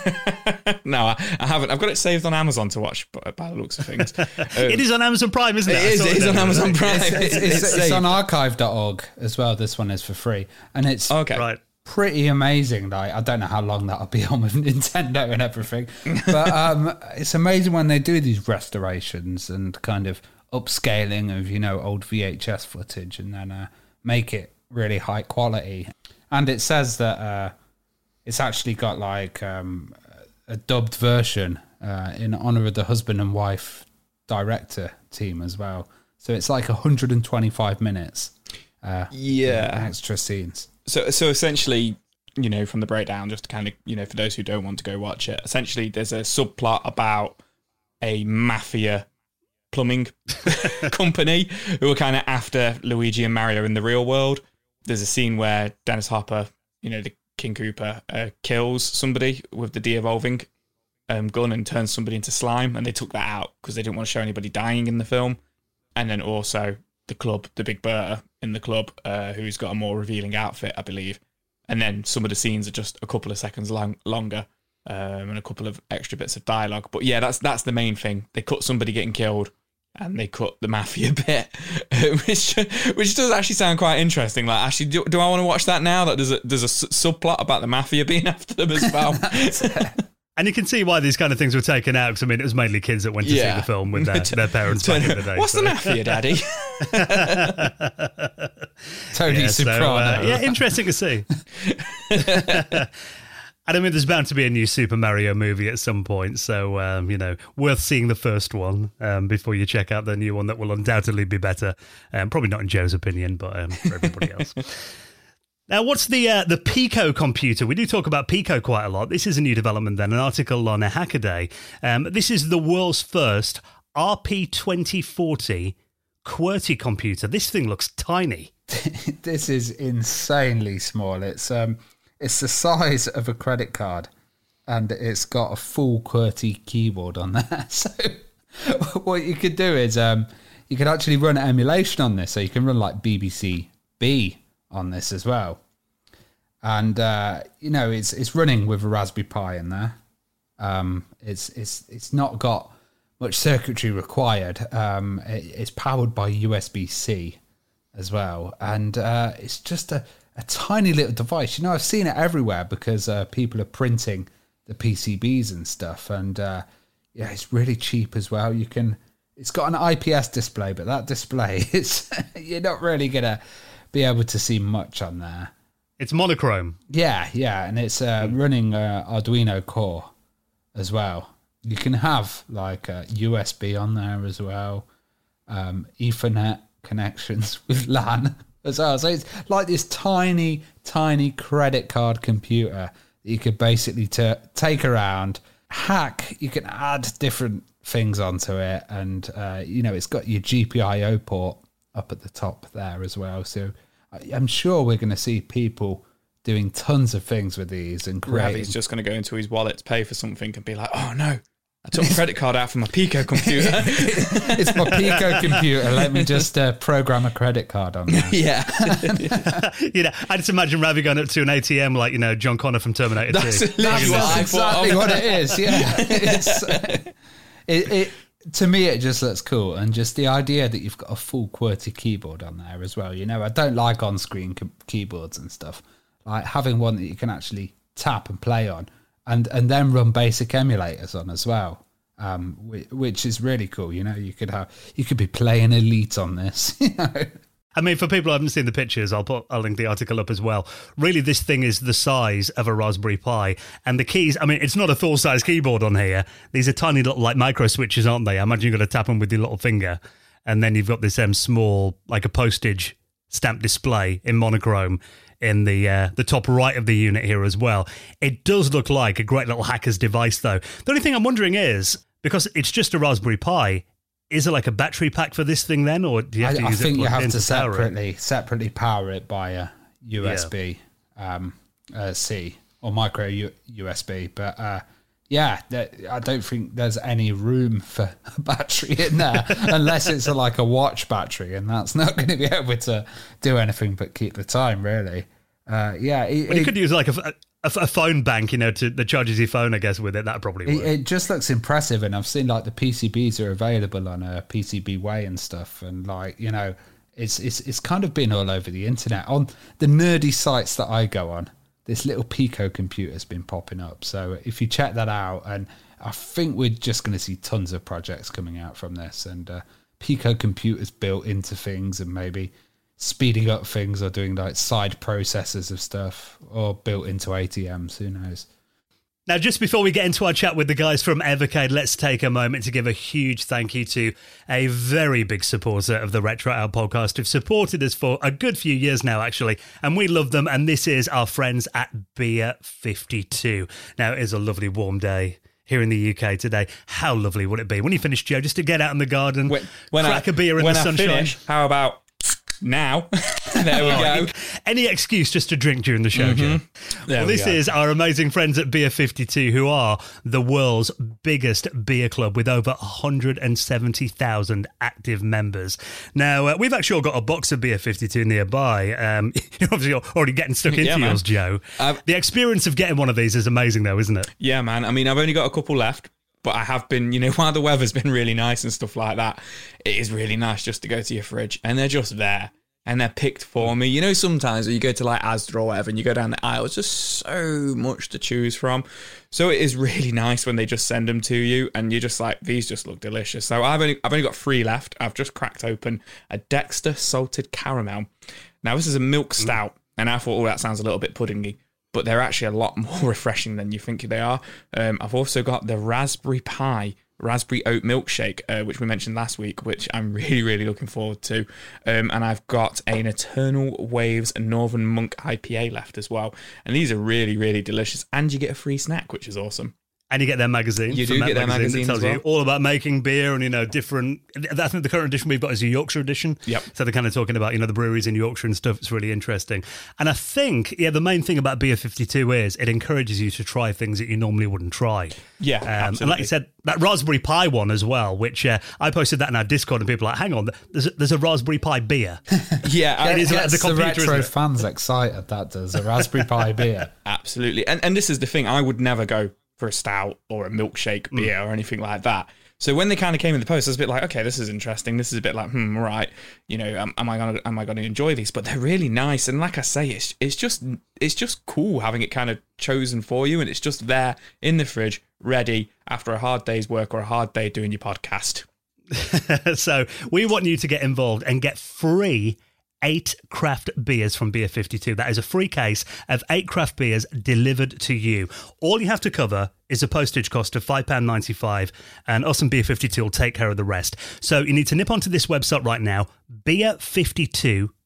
Speaker 2: No, I, I haven't. I've got it saved on Amazon to watch, by, by the looks of things. Um,
Speaker 1: It is on Amazon Prime, isn't it?
Speaker 2: It
Speaker 1: I
Speaker 2: is,
Speaker 1: saw
Speaker 2: it is
Speaker 1: there
Speaker 2: on
Speaker 1: the other
Speaker 2: Amazon
Speaker 1: day.
Speaker 2: Prime.
Speaker 3: It's, it's, it's, it's
Speaker 2: saved.
Speaker 3: on archive dot org as well. This one is for free. And it's
Speaker 2: Okay.
Speaker 1: Right.
Speaker 3: pretty amazing. Like, I don't know how long that'll be on with Nintendo and everything. But um, it's amazing when they do these restorations and kind of upscaling of, you know, old V H S footage and then uh, make it really high quality. And it says that uh, it's actually got like um, a dubbed version uh, in honor of the husband and wife director team as well. So it's like one hundred twenty-five minutes. Uh,
Speaker 2: Yeah.
Speaker 3: extra scenes.
Speaker 2: So, so essentially, you know, from the breakdown, just to kind of, you know, for those who don't want to go watch it, essentially there's a subplot about a mafia plumbing company who are kind of after Luigi and Mario in the real world. There's a scene where Dennis Hopper, you know, the King Koopa, uh, kills somebody with the de-evolving um, gun and turns somebody into slime, and they took that out because they didn't want to show anybody dying in the film. And then also the club, the Big Bertha in the club, uh, who's got a more revealing outfit, I believe. And then some of the scenes are just a couple of seconds long, longer um, and a couple of extra bits of dialogue. But yeah, that's that's the main thing. They cut somebody getting killed and they cut the mafia bit, which which does actually sound quite interesting. Like, actually, do, do I want to watch that now? That there's a there's a s- subplot about the mafia being after them as well.
Speaker 1: And you can see why these kind of things were taken out, because I mean, it was mainly kids that went to
Speaker 2: Yeah.
Speaker 1: see the film with their, their parents back in the day.
Speaker 2: What's
Speaker 1: so.
Speaker 2: the mafia, Daddy?
Speaker 3: Tony
Speaker 1: Yeah, so,
Speaker 3: Soprano.
Speaker 1: uh, yeah, interesting to see. And I mean, there's bound to be a new Super Mario movie at some point, so, um, you know, worth seeing the first one um, before you check out the new one that will undoubtedly be better. Um, probably not in Joe's opinion, but um, for everybody else. Now, what's the uh, the Pico computer? We do talk about Pico quite a lot. This is a new development then, an article on a Hackaday. Um, this is the world's first R P twenty forty QWERTY computer. This thing looks tiny.
Speaker 3: This is insanely small. It's um, it's the size of a credit card, and it's got a full QWERTY keyboard on there. So what you could do is um, you could actually run emulation on this. So you can run like B B C B on this as well. And uh, you know, it's it's running with a Raspberry Pi in there. Um, it's it's it's not got much circuitry required. Um, it, it's powered by U S B C as well, and uh, it's just a, a tiny little device. You know, I've seen it everywhere because uh, people are printing the P C Bs and stuff, and uh, yeah, it's really cheap as well. You can, it's got an I P S display, but that display is you're not really gonna be able to see much on there.
Speaker 1: It's monochrome.
Speaker 3: Yeah, yeah, and it's uh, running uh, Arduino Core as well. You can have like a U S B on there as well, um, Ethernet connections with LAN as well. So it's like this tiny, tiny credit card computer that you could basically t- take around, hack. You can add different things onto it, and uh, you know, it's got your G P I O port up at the top there as well. So I'm sure we're going to see people doing tons of things with these and creating.
Speaker 2: Ravi's just going to go into his wallet to pay for something and be like, oh no, I took my credit card out from my Pico computer.
Speaker 3: It's my Pico computer. Let me just uh, program a credit card on that.
Speaker 2: Yeah.
Speaker 1: You know, I just imagine Ravi going up to an A T M like, you know, John Connor from Terminator
Speaker 2: That's
Speaker 1: two.
Speaker 2: literally what I
Speaker 3: That's
Speaker 2: thought
Speaker 3: exactly
Speaker 2: of.
Speaker 3: what it is. Yeah. It's, it, it, to me, it just looks cool. And just the idea that you've got a full QWERTY keyboard on there as well. You know, I don't like on-screen co- keyboards and stuff. Like having one that you can actually tap and play on. And and then run basic emulators on as well, um, which, which is really cool. You know, you could have you could be playing Elite on this. You know,
Speaker 1: I mean, for people who haven't seen the pictures, I'll put I'll link the article up as well. Really, this thing is the size of a Raspberry Pi, and the keys. I mean, it's not a full size keyboard on here. These are tiny little like micro switches, aren't they? I imagine you're going to tap them with your little finger, and then you've got this um, small like a postage stamp display in monochrome in the uh, the top right of the unit here as well. It does look like a great little hacker's device, though. The only thing I'm wondering is, because it's just a Raspberry Pi, is it like a battery pack for this thing then, or do you have to
Speaker 3: I,
Speaker 1: use
Speaker 3: I think
Speaker 1: it
Speaker 3: you
Speaker 1: plugged
Speaker 3: have
Speaker 1: in
Speaker 3: to
Speaker 1: power it?
Speaker 3: separately separately power it by a U S B um, uh, C or micro U- USB. But uh, yeah, there, I don't think there's any room for a battery in there unless it's a, like a watch battery, and that's not going to be able to do anything but keep the time, really. Uh, yeah, it,
Speaker 1: Well, you
Speaker 3: it-
Speaker 1: could use like a, a, a phone bank, you know, to that charges your phone, I guess, with it. That probably
Speaker 3: It,
Speaker 1: work.
Speaker 3: it just looks impressive, and I've seen like the P C Bs are available on a P C B Way and stuff, and like you know, it's it's it's kind of been all over the internet on the nerdy sites that I go on. This little Pico computer's been popping up, so if you check that out, and I think we're just going to see tons of projects coming out from this, and uh, Pico computers built into things, and maybe speeding up things or doing like side processors of stuff, or built into A T Ms. Who knows?
Speaker 1: Now, just before we get into our chat with the guys from Evercade, let's take a moment to give a huge thank you to a very big supporter of the Retro Hour podcast who've supported us for a good few years now, actually, and we love them, and this is our friends at Beer fifty-two. Now, it is a lovely warm day here in the U K today. How lovely would it be when you finish, Joe, just to get out in the garden,
Speaker 2: When, when
Speaker 1: crack
Speaker 2: I,
Speaker 1: a beer in
Speaker 2: when
Speaker 1: the
Speaker 2: I
Speaker 1: sunshine?
Speaker 2: finish, how about now? There we go.
Speaker 1: Any excuse just to drink during the show, Joe.
Speaker 2: There
Speaker 1: Well,
Speaker 2: we
Speaker 1: this
Speaker 2: go.
Speaker 1: is our amazing friends at Beer fifty-two, who are the world's biggest beer club with over one hundred seventy thousand active members. Now, uh, we've actually all got a box of Beer fifty-two nearby. Um, you're obviously already getting stuck into
Speaker 2: Yeah, man.
Speaker 1: yours, Joe.
Speaker 2: I've-
Speaker 1: the experience of getting one of these is amazing, though, isn't it?
Speaker 2: Yeah, man. I mean, I've only got a couple left, but I have been, you know, while the weather's been really nice and stuff like that, it is really nice just to go to your fridge and they're just there and they're picked for me. You know, sometimes when you go to like Asda or whatever and you go down the aisle, it's just so much to choose from. So it is really nice when they just send them to you and you're just like, these just look delicious. So I've only, I've only got three left. I've just cracked open a Dexter Salted Caramel. Now, this is a milk stout, and I thought, oh, that sounds a little bit puddingy, but they're actually a lot more refreshing than you think they are. Um, I've also got the Raspberry Pi Raspberry Oat Milkshake, uh, which we mentioned last week, which I'm really, really looking forward to. Um, and I've got an Eternal Waves Northern Monk I P A left as well. And these are really, really delicious. And you get a free snack, which is awesome.
Speaker 1: And you get their magazine.
Speaker 2: You
Speaker 1: from
Speaker 2: do
Speaker 1: that
Speaker 2: get their magazine
Speaker 1: that tells
Speaker 2: as well.
Speaker 1: you all about making beer and, you know, different... I think the current edition we've got is a Yorkshire edition.
Speaker 2: Yep.
Speaker 1: So they're kind of talking about, you know, the breweries in Yorkshire and stuff. It's really interesting. And I think, yeah, the main thing about Beer fifty-two is it encourages you to try things that you normally wouldn't try.
Speaker 2: Yeah,
Speaker 1: Um,
Speaker 2: absolutely.
Speaker 1: and like you said, that Raspberry Pi one as well, which uh, I posted that in our Discord and people are like, hang on, there's a, there's a Raspberry Pi beer.
Speaker 2: Yeah, I-
Speaker 1: It is
Speaker 3: Gets
Speaker 1: the
Speaker 3: the,
Speaker 1: computer,
Speaker 3: retro
Speaker 1: isn't it?
Speaker 3: fans excited, that does. A Raspberry Pi beer.
Speaker 2: absolutely. And and this is the thing, I would never go for a stout or a milkshake beer or anything like that. So when they kind of came in the post, I was a bit like, okay, this is interesting. This is a bit like, hmm, all right, you know, am, am I gonna am I gonna enjoy these? But they're really nice, and like I say, it's it's just it's just cool having it kind of chosen for you, and it's just there in the fridge, ready after a hard day's work or a hard day doing your podcast.
Speaker 1: So we want you to get involved and get free eight craft beers from Beer fifty-two. That is a free case of eight craft beers delivered to you. All you have to cover is a postage cost of five pounds ninety-five, and us and Beer fifty-two will take care of the rest. So you need to nip onto this website right now, beer fifty-two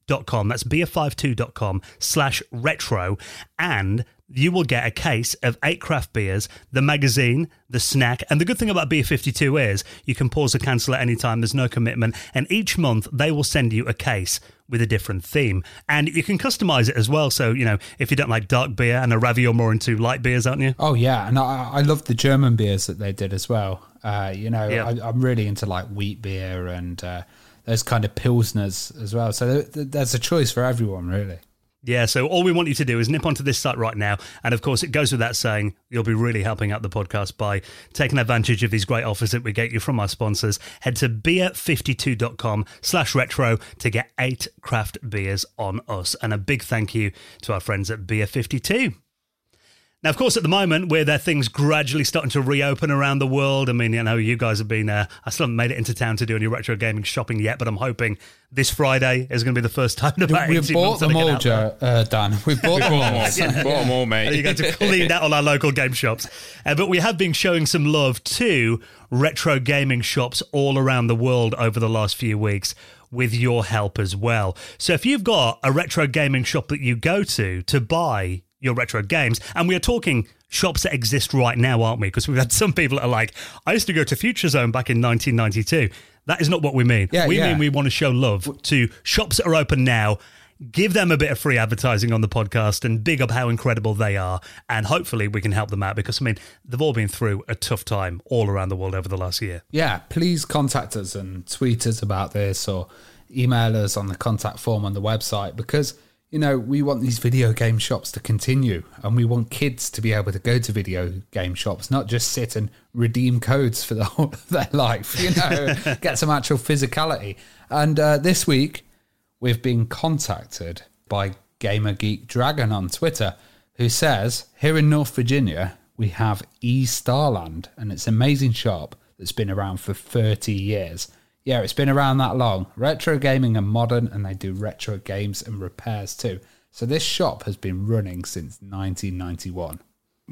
Speaker 1: dot com, that's beer fifty-two dot com slash retro, and you will get a case of eight craft beers, the magazine, the snack, and the good thing about Beer fifty-two is you can pause or cancel at any time, there's no commitment, and each month they will send you a case with a different theme. And you can customize it as well, so, you know, if you don't like dark beer, and Ravi, you're more into light beers, aren't you?
Speaker 3: Oh, yeah, and I, I love the German beers that they did as well. Uh, you know,
Speaker 1: Yeah.
Speaker 3: I, I'm really into like wheat beer and uh, those kind of pilsners as well. So th- th- there's a choice for everyone, really.
Speaker 1: Yeah, so all we want you to do is nip onto this site right now. And of course, it goes without saying, you'll be really helping out the podcast by taking advantage of these great offers that we get you from our sponsors. Head to beer fifty-two dot com slash retro to get eight craft beers on us. And a big thank you to our friends at Beer fifty-two. Now, of course, at the moment, with uh, things gradually starting to reopen around the world, I mean, you know, you guys have been, uh, I still haven't made it into town to do any retro gaming shopping yet, but I'm hoping this Friday is going to be the first time in about
Speaker 3: We've
Speaker 1: eighteen
Speaker 3: bought
Speaker 1: months that I
Speaker 3: them
Speaker 1: get
Speaker 3: all,
Speaker 1: out there.
Speaker 3: Joe, uh, Dan. We've bought them all.
Speaker 2: Bought them all, bought them all, mate.
Speaker 1: And you get to clean out all our local game shops. Uh, but we have been showing some love to retro gaming shops all around the world over the last few weeks, with your help as well. So if you've got a retro gaming shop that you go to to buy your retro games, and we are talking shops that exist right now, aren't we? Because we've had some people that are like, I used to go to Future Zone back in nineteen ninety-two. That is not what we mean.
Speaker 3: Yeah,
Speaker 1: we
Speaker 3: yeah.
Speaker 1: mean we want to show love to shops that are open now, give them a bit of free advertising on the podcast and big up how incredible they are. And hopefully we can help them out because, I mean, they've all been through a tough time all around the world over the last year.
Speaker 3: Yeah, please contact us and tweet us about this or email us on the contact form on the website because, you know, we want these video game shops to continue and we want kids to be able to go to video game shops, not just sit and redeem codes for the whole of their life, you know, get some actual physicality. And uh, this week, we've been contacted by Gamer Geek Dragon on Twitter, who says, here in North Virginia, we have E Starland, and it's an amazing shop that's been around for thirty years. Yeah, it's been around that long. Retro gaming and modern, and they do retro games and repairs too. So this shop has been running since nineteen ninety-one.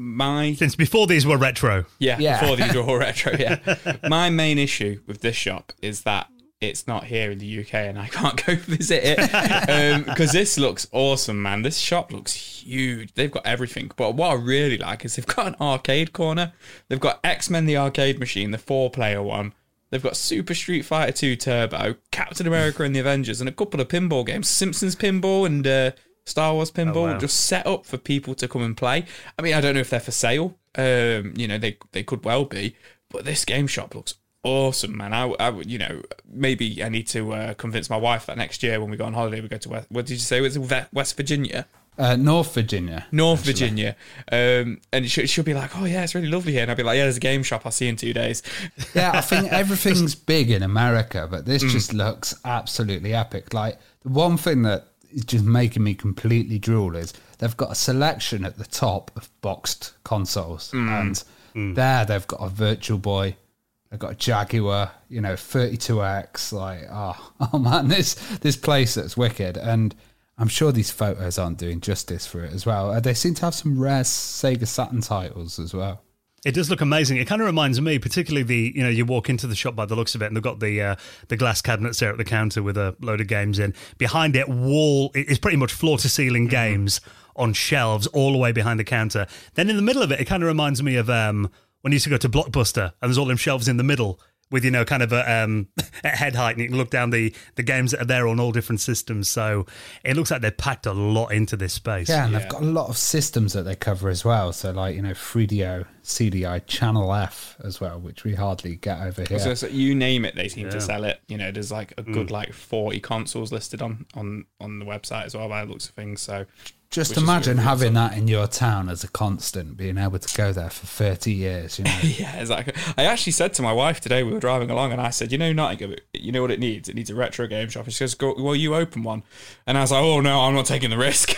Speaker 2: My
Speaker 1: Since before these were retro.
Speaker 2: yeah,
Speaker 3: Yeah.
Speaker 2: before these were all retro. Yeah, my main issue with this shop is that it's not here in the U K and I can't go visit it because um, this looks awesome, man. This shop looks huge. They've got everything. But what I really like is they've got an arcade corner. They've got X-Men the arcade machine, the four-player one. They've got Super Street Fighter two Turbo, Captain America and the Avengers, and a couple of pinball games, Simpsons Pinball and uh, Star Wars Pinball,
Speaker 1: Oh, wow.
Speaker 2: just set up for people to come and play. I mean, I don't know if they're for sale. Um, you know, they they could well be, but this game shop looks awesome, man. I, I would, you know, maybe I need to uh, convince my wife that next year when we go on holiday, we go to West. What did you say? Was it West Virginia?
Speaker 3: Uh, North Virginia.
Speaker 2: North
Speaker 3: actually.
Speaker 2: Virginia. Um, and she, she'll be like, oh, yeah, it's really lovely here. And I'll be like, yeah, there's a game shop. I'll see you in two days.
Speaker 3: Yeah, I think everything's big in America, but this just looks absolutely epic. Like, the one thing that is just making me completely drool is they've got a selection at the top of boxed consoles. And there they've got a Virtual Boy, they've got a Jaguar, you know, thirty-two X. Like, oh, oh man, this, this place that's wicked. And I'm sure these photos aren't doing justice for it as well. Uh, they seem to have some rare Sega Saturn titles as well.
Speaker 1: It does look amazing. It kind of reminds me, particularly the, you know, you walk into the shop by the looks of it and they've got the uh, the glass cabinets there at the counter with a load of games in. Behind it, wall, it's pretty much floor to ceiling games on shelves all the way behind the counter. Then in the middle of it, it kind of reminds me of um, when you used to go to Blockbuster and there's all them shelves in the middle with, you know, kind of a, um, at head height, and you can look down the, the games that are there on all different systems. So it looks like they've packed a lot into this space.
Speaker 3: Yeah, and
Speaker 2: Yeah.
Speaker 3: they've got a lot of systems that they cover as well. So, like, you know, three D O, C D I, Channel F as well, which we hardly get over here.
Speaker 2: So, so you name it, they seem
Speaker 1: Yeah.
Speaker 2: to sell it. You know, there's like a good like forty consoles listed on, on, on the website as well by the looks of things. So
Speaker 3: Just
Speaker 2: which is
Speaker 3: imagine
Speaker 2: really
Speaker 3: having that in your town as a constant, being able to go there for thirty years, you know.
Speaker 2: yeah, exactly. I actually said to my wife today, we were driving along, and I said, you know, Nottingham, you know what it needs? It needs a retro game shop. And she goes, Go, well, you open one. And I was like, oh, no, I'm not taking the risk.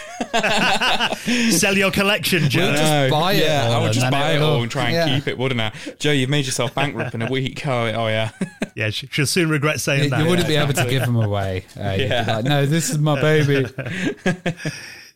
Speaker 1: Sell your collection, Joe.
Speaker 3: We'll just buy it
Speaker 2: Yeah,
Speaker 3: all
Speaker 2: I would
Speaker 3: and
Speaker 2: just
Speaker 3: then
Speaker 2: buy it
Speaker 3: it'll-
Speaker 2: all and try and
Speaker 3: yeah.
Speaker 2: keep it, wouldn't I? Joe, you've made yourself bankrupt in a week. Oh, oh yeah.
Speaker 1: Yeah, she- she'll soon regret saying
Speaker 3: You,
Speaker 1: that.
Speaker 3: you wouldn't
Speaker 1: Yeah.
Speaker 3: be able to give them away. Uh, you'd be
Speaker 2: Yeah.
Speaker 3: like, no, this is my baby.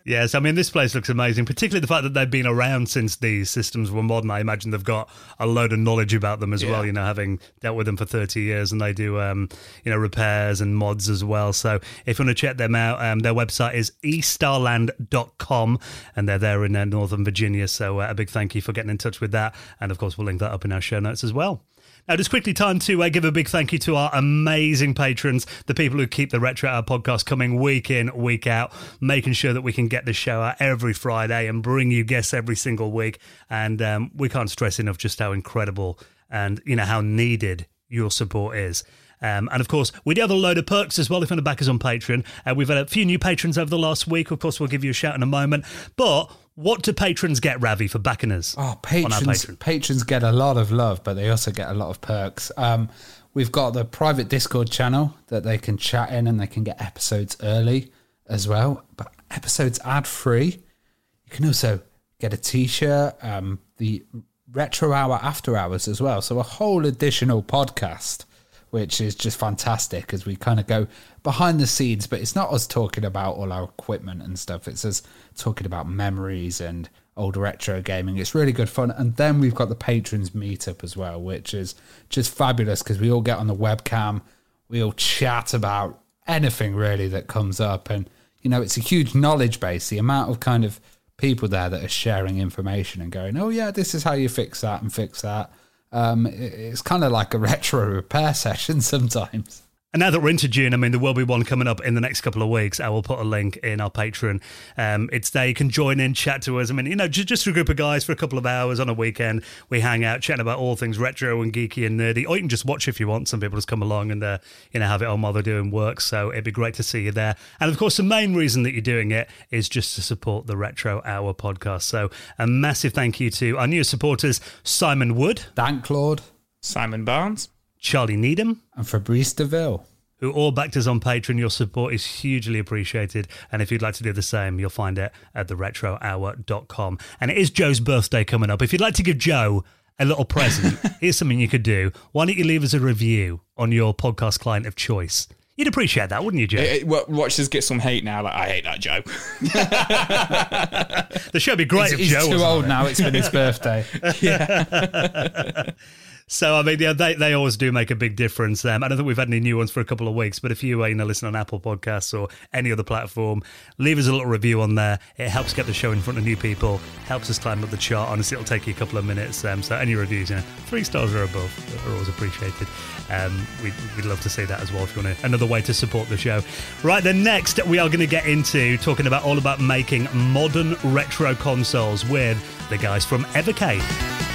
Speaker 1: Yes, I mean, this place looks amazing, particularly the fact that they've been around since these systems were modern. I imagine they've got a load of knowledge about them as yeah. well, you know, having dealt with them for thirty years, and they do, um, you know, repairs and mods as well. So if you want to check them out, um, their website is e starland dot com, and they're there in uh, Northern Virginia. So uh, a big thank you for getting in touch with that. And of course, we'll link that up in our show notes as well. Now, just quickly, time to uh, give a big thank you to our amazing patrons, the people who keep the Retro Hour podcast coming week in, week out, making sure that we can get the show out every Friday and bring you guests every single week. And um, we can't stress enough just how incredible and, you know, how needed your support is. Um, and of course, we do have a load of perks as well if you want to back us on Patreon. Uh, we've had a few new patrons over the last week. Of course, we'll give you a shout in a moment. But what do patrons get, Ravi, for backing us?
Speaker 3: Oh, patrons,
Speaker 1: Patreon?
Speaker 3: patrons get a lot of love, but they also get a lot of perks. Um, we've got the private Discord channel that they can chat in, and they can get episodes early as well. But episodes ad-free. You can also get a T-shirt, um, the Retro Hour After Hours as well. So a whole additional podcast, which is just fantastic as we kind of go behind the scenes. But it's not us talking about all our equipment and stuff. It's us talking about memories and old retro gaming. It's really good fun. And then we've got the patrons meetup as well, which is just fabulous because we all get on the webcam. We all chat about anything really that comes up. And, you know, it's a huge knowledge base. The amount of kind of people there that are sharing information and going, oh, yeah, this is how you fix that and fix that. Um, it's kind of like a retro repair session sometimes.
Speaker 1: And now that we're into June, I mean, there will be one coming up in the next couple of weeks. I will put a link in our Patreon. Um, it's there. You can join in, chat to us. I mean, you know, just, just a group of guys for a couple of hours on a weekend. We hang out, chatting about all things retro and geeky and nerdy. Or you can just watch if you want. Some people just come along and, uh, you know, have it on while they're doing work. So it'd be great to see you there. And, of course, the main reason that you're doing it is just to support the Retro Hour podcast. So a massive thank you to our newest supporters, Simon Wood.
Speaker 3: Dan Claude.
Speaker 2: Simon Barnes.
Speaker 1: Charlie Needham.
Speaker 3: And Fabrice DeVille.
Speaker 1: Who all backed us on Patreon. Your support is hugely appreciated. And if you'd like to do the same, you'll find it at the retro hour dot com. And it is Joe's birthday coming up. If you'd like to give Joe a little present, here's something you could do. Why don't you leave us a review on your podcast client of choice? You'd appreciate that, wouldn't you, Joe?
Speaker 2: It, it, watch us get some hate now. Like, I hate that Joe.
Speaker 1: The show would be great
Speaker 3: he's,
Speaker 1: if
Speaker 3: he's
Speaker 1: Joe was
Speaker 3: too old
Speaker 1: there.
Speaker 3: now. It's been his birthday.
Speaker 1: Yeah. So, I mean, yeah, they, they always do make a big difference. Um, I don't think we've had any new ones for a couple of weeks, but if you, uh, you know, listen on Apple Podcasts or any other platform, leave us a little review on there. It helps get the show in front of new people, helps us climb up the chart. Honestly, it'll take you a couple of minutes. Um, so any reviews, you know, three stars or above are always appreciated. Um, we'd, we'd love to see that as well if you want to, another way to support the show. Right, then next we are going to get into talking about all about making modern retro consoles with the guys from Evercade.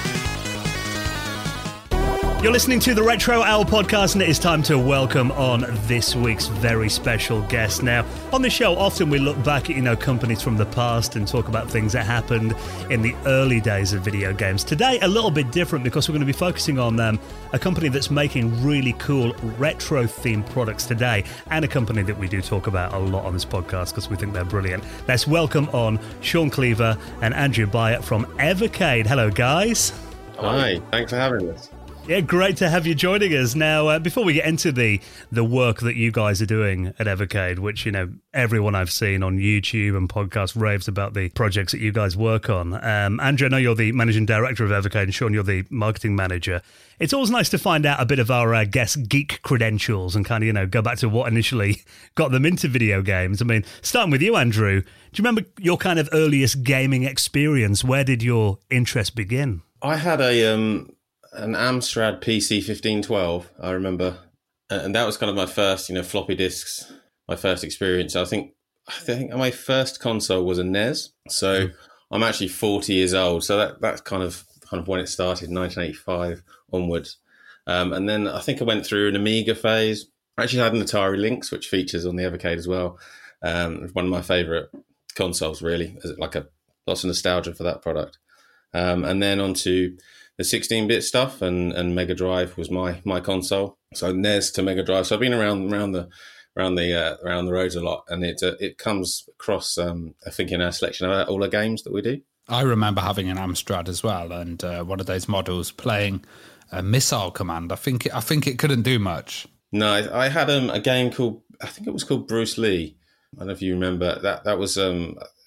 Speaker 1: You're listening to the Retro Hour podcast, and it is time to welcome on this week's very special guest. Now, on the show, often we look back at, you know, companies from the past and talk about things that happened in the early days of video games. Today, a little bit different because we're going to be focusing on um, a company that's making really cool retro-themed products today, and a company that we do talk about a lot on this podcast because we think they're brilliant. Let's welcome on Sean Cleaver and Andrew Byatt from Evercade. Hello, guys.
Speaker 4: Hi, thanks for having us.
Speaker 1: Yeah, great to have you joining us. Now, uh, before we get into the the work that you guys are doing at Evercade, which, you know, everyone I've seen on YouTube and podcast raves about the projects that you guys work on. Um, Andrew, I know you're the managing director of Evercade, and Sean, you're the marketing manager. It's always nice to find out a bit of our uh, guest geek credentials and kind of, you know, go back to what initially got them into video games. I mean, starting with you, Andrew, do you remember your kind of earliest gaming experience? Where did your interest begin?
Speaker 4: I had a... um. an Amstrad P C fifteen twelve, I remember, and that was kind of my first, you know, floppy disks, my first experience. I think I think my first console was a N E S, so mm. I'm actually forty years old, so that that's kind of kind of when it started, nineteen eighty-five onwards. Um, and then I think I went through an Amiga phase. I actually had an Atari Lynx, which features on the Evercade as well. Um, one of my favourite consoles, really, like a lots of nostalgia for that product. Um, and then onto the sixteen-bit stuff, and, and Mega Drive was my my console. So N E S to Mega Drive. So I've been around around the around the uh, around the roads a lot, and it uh, it comes across. Um, I think in our selection of all the games that we do.
Speaker 3: I remember having an Amstrad as well, and uh, one of those models playing a Missile Command. I think it, I think it couldn't do much.
Speaker 4: No, I, I had um, a game called I think it was called Bruce Lee. I don't know if you remember that. That was um,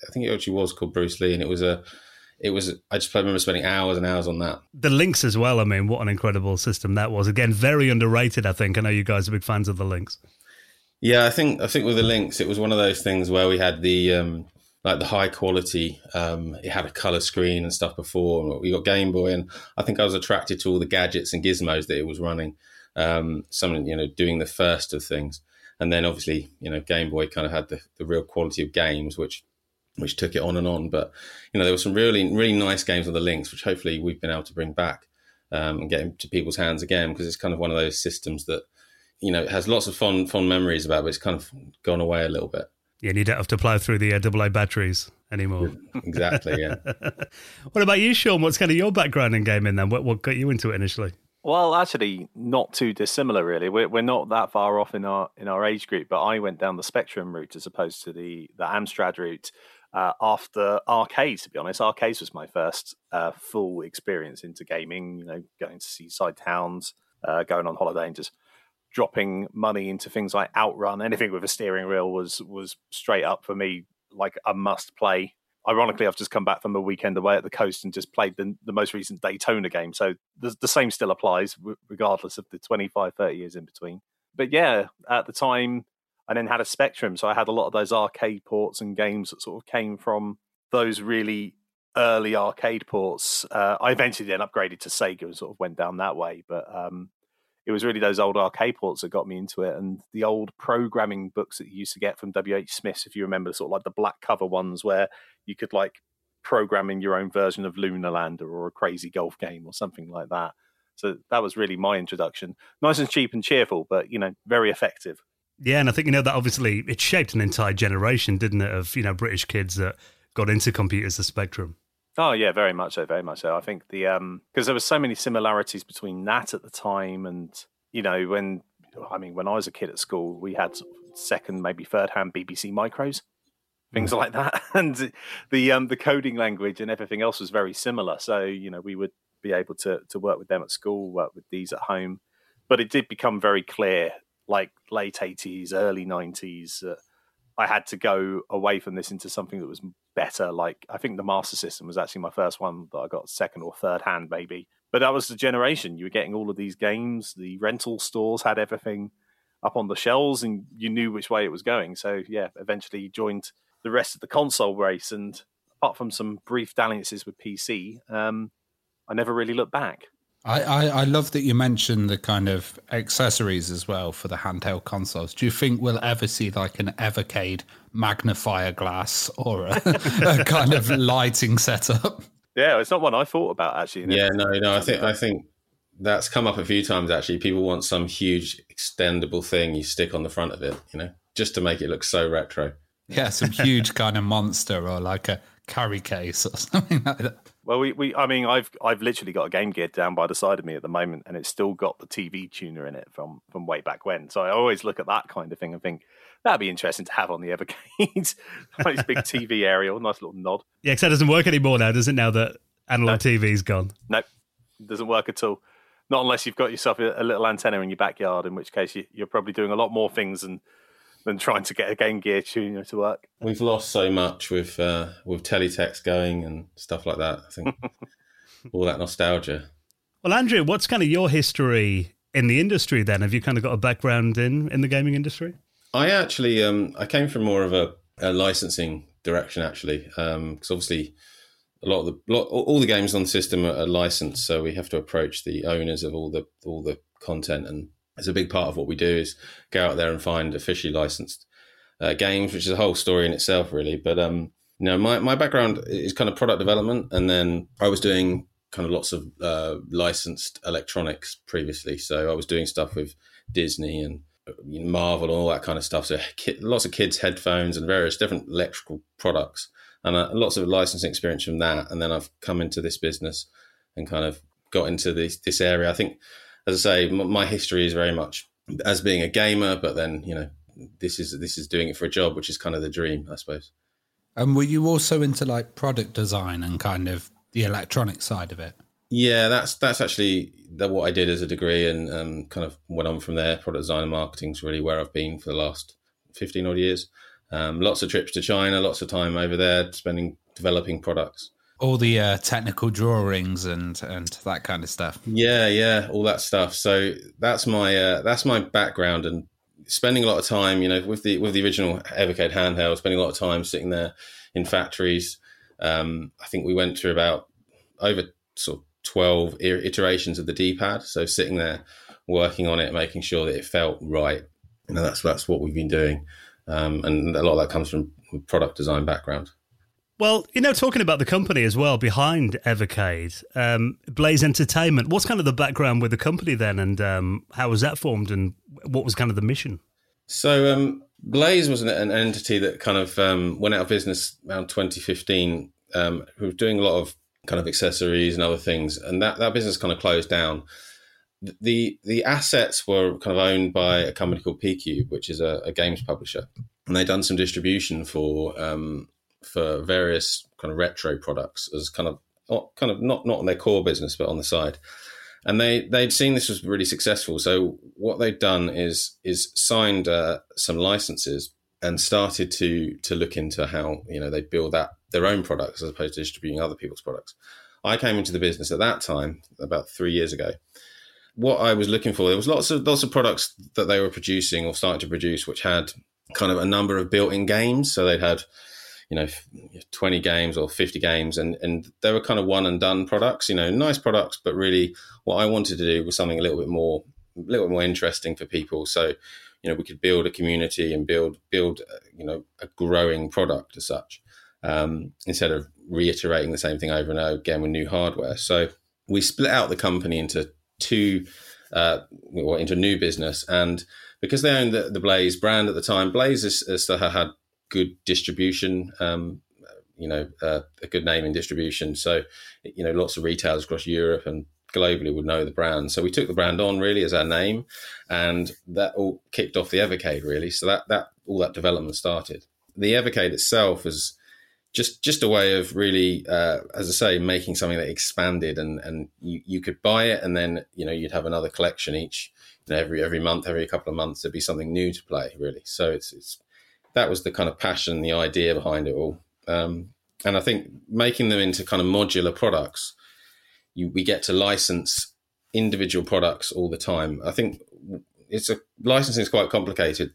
Speaker 4: I think it actually was called Bruce Lee, and it was a, it was. I just remember spending hours and hours on that.
Speaker 1: The Lynx as well. I mean, what an incredible system that was. Again, very underrated. I think. I know you guys are big fans of the Lynx.
Speaker 4: Yeah, I think I think with the Lynx, it was one of those things where we had the um, like the high quality. Um, it had a color screen and stuff before. We got Game Boy, and I think I was attracted to all the gadgets and gizmos that it was running. Um, something, you know, doing the first of things, and then obviously, you know, Game Boy kind of had the, the real quality of games, which which took it on and on. But you know, there were some really really nice games on the Lynx, which hopefully we've been able to bring back um, and get into people's hands again, because it's kind of one of those systems that, you know, it has lots of fond fond memories about, but it's kind of gone away a little bit.
Speaker 1: Yeah, and you don't have to plough through the uh, double A batteries anymore.
Speaker 4: Exactly, yeah.
Speaker 1: What about you, Sean? What's kind of your background in gaming then? What, what got you into it initially?
Speaker 5: Well, actually, not too dissimilar, really. We're we're not that far off in our in our age group, but I went down the Spectrum route as opposed to the the Amstrad route uh, after arcades. To be honest, arcades was my first uh, full experience into gaming. You know, going to seaside towns, uh, going on holiday, and just dropping money into things like Outrun. Anything with a steering wheel was was straight up for me, like a must play. Ironically, I've just come back from a weekend away at the coast and just played the, the most recent Daytona game. So the, the same still applies, regardless of the twenty-five, thirty years in between. But yeah, at the time, I then had a Spectrum. So I had a lot of those arcade ports and games that sort of came from those really early arcade ports. Uh, I eventually then upgraded to Sega and sort of went down that way. But um, it was really those old arcade ports that got me into it, and the old programming books that you used to get from W H Smith's, if you remember, sort of like the black cover ones where you could like program in your own version of Lunar Lander or a crazy golf game or something like that. So that was really my introduction. Nice and cheap and cheerful, but, you know, very effective.
Speaker 1: Yeah, and I think, you know, that obviously it shaped an entire generation, didn't it, of, you know, British kids that got into computers, the Spectrum.
Speaker 5: Oh, yeah, very much so, very much so. I think the, um, because there were so many similarities between that at the time and, you know, when, I mean, when I was a kid at school, we had second, maybe third hand B B C micros, things mm. like that. And the um, the coding language and everything else was very similar. So, you know, we would be able to, to work with them at school, work with these at home. But it did become very clear, like late eighties, early nineties, uh, I had to go away from this into something that was better. Like, I think the Master System was actually my first one that I got second or third hand, maybe. But that was the generation. You were getting all of these games. The rental stores had everything up on the shelves, and you knew which way it was going. So, yeah, eventually joined the rest of the console race. And apart from some brief dalliances with P C, um, I never really looked back.
Speaker 3: I, I, I love that you mentioned the kind of accessories as well for the handheld consoles. Do you think we'll ever see like an Evercade magnifier glass or a, a kind of lighting setup?
Speaker 5: Yeah, it's not one I thought about actually.
Speaker 4: Yeah, no, no. I think I think that's come up a few times actually. People want some huge extendable thing you stick on the front of it, you know, just to make it look so retro.
Speaker 3: Yeah, some huge kind of monster or like a carry case or something like that.
Speaker 5: Well, we, we, I mean, I've, I've literally got a Game Gear down by the side of me at the moment, and it's still got the T V tuner in it from, from way back when. So I always look at that kind of thing and think that'd be interesting to have on the Evercade. Nice big T V aerial, nice little nod.
Speaker 1: Yeah, because that doesn't work anymore now, does it? Now that analog no. T V's gone.
Speaker 5: Nope, it doesn't work at all. Not unless you've got yourself a, a little antenna in your backyard, in which case you, you're probably doing a lot more things than. than trying to get a Game Gear tuner to work.
Speaker 4: We've lost so much with uh, with teletext going and stuff like that. I think all that nostalgia.
Speaker 1: Well, Andrew, what's kind of your history in the industry then? Have you kind of got a background in, in the gaming industry?
Speaker 4: I actually, um, I came from more of a, a licensing direction actually, because um, obviously a lot of the lot, all the games on the system are, are licensed, so we have to approach the owners of all the all the content, and it's a big part of what we do is go out there and find officially licensed uh, games, which is a whole story in itself, really. But um, you know, my my background is kind of product development, and then I was doing kind of lots of uh, licensed electronics previously. So I was doing stuff with Disney and you know, Marvel and all that kind of stuff. So lots of kids' headphones and various different electrical products, and uh, lots of licensing experience from that. And then I've come into this business and kind of got into this this area. I think. As I say, my history is very much as being a gamer, but then, you know, this is this is doing it for a job, which is kind of the dream, I suppose.
Speaker 3: And were you also into like product design and kind of the electronic side of it?
Speaker 4: Yeah, that's that's actually what I did as a degree, and um, kind of went on from there. Product design and marketing is really where I've been for the last fifteen odd years. Um, lots of trips to China, lots of time over there spending developing products.
Speaker 3: All the uh, technical drawings and and that kind of stuff.
Speaker 4: Yeah, yeah, all that stuff. So that's my uh, that's my background, and spending a lot of time, you know, with the with the original Evercade handheld, spending a lot of time sitting there in factories. Um, I think we went through about over sort of twelve iterations of the D-pad. So sitting there, working on it, making sure that it felt right. You know, that's that's what we've been doing, um, and a lot of that comes from product design background.
Speaker 1: Well, you know, talking about the company as well behind Evercade, um, Blaze Entertainment, what's kind of the background with the company then, and um, how was that formed, and what was kind of the mission?
Speaker 4: So um, Blaze was an, an entity that kind of um, went out of business around twenty fifteen, um, who was doing a lot of kind of accessories and other things, and that, that business kind of closed down. The the assets were kind of owned by a company called P-Cube, which is a, a games publisher, and they'd done some distribution for um, for various kind of retro products as kind of kind of not not on their core business but on the side, and they they'd seen this was really successful. So what they'd done is is signed uh, some licenses and started to to look into how, you know, they build that their own products as opposed to distributing other people's products. I came into the business at that time about three years ago. What I was looking for, there was lots of lots of products that they were producing or starting to produce, which had kind of a number of built-in games. So they'd had, you know, twenty games or fifty games, and, and they were kind of one and done products, you know, nice products, but really what I wanted to do was something a little bit more, a little bit more interesting for people. So, you know, we could build a community and build, build, you know, a growing product as such, um, instead of reiterating the same thing over and over again with new hardware. So we split out the company into two, uh, well, into a new business. And because they owned the, the Blaze brand at the time, Blaze is, is still had good distribution, um, you know, uh, a good name in distribution. So, you know, lots of retailers across Europe and globally would know the brand. So we took the brand on really as our name, and that all kicked off the Evercade really. So that, that all that development started. The Evercade itself is just just a way of really, uh, as I say, making something that expanded, and, and you, you could buy it, and then, you know, you'd have another collection each, you know, every every month, every couple of months, there'd be something new to play really. So it's it's that was the kind of passion, the idea behind it all. Um, and I think making them into kind of modular products, you, we get to license individual products all the time. I think it's a licensing is quite complicated.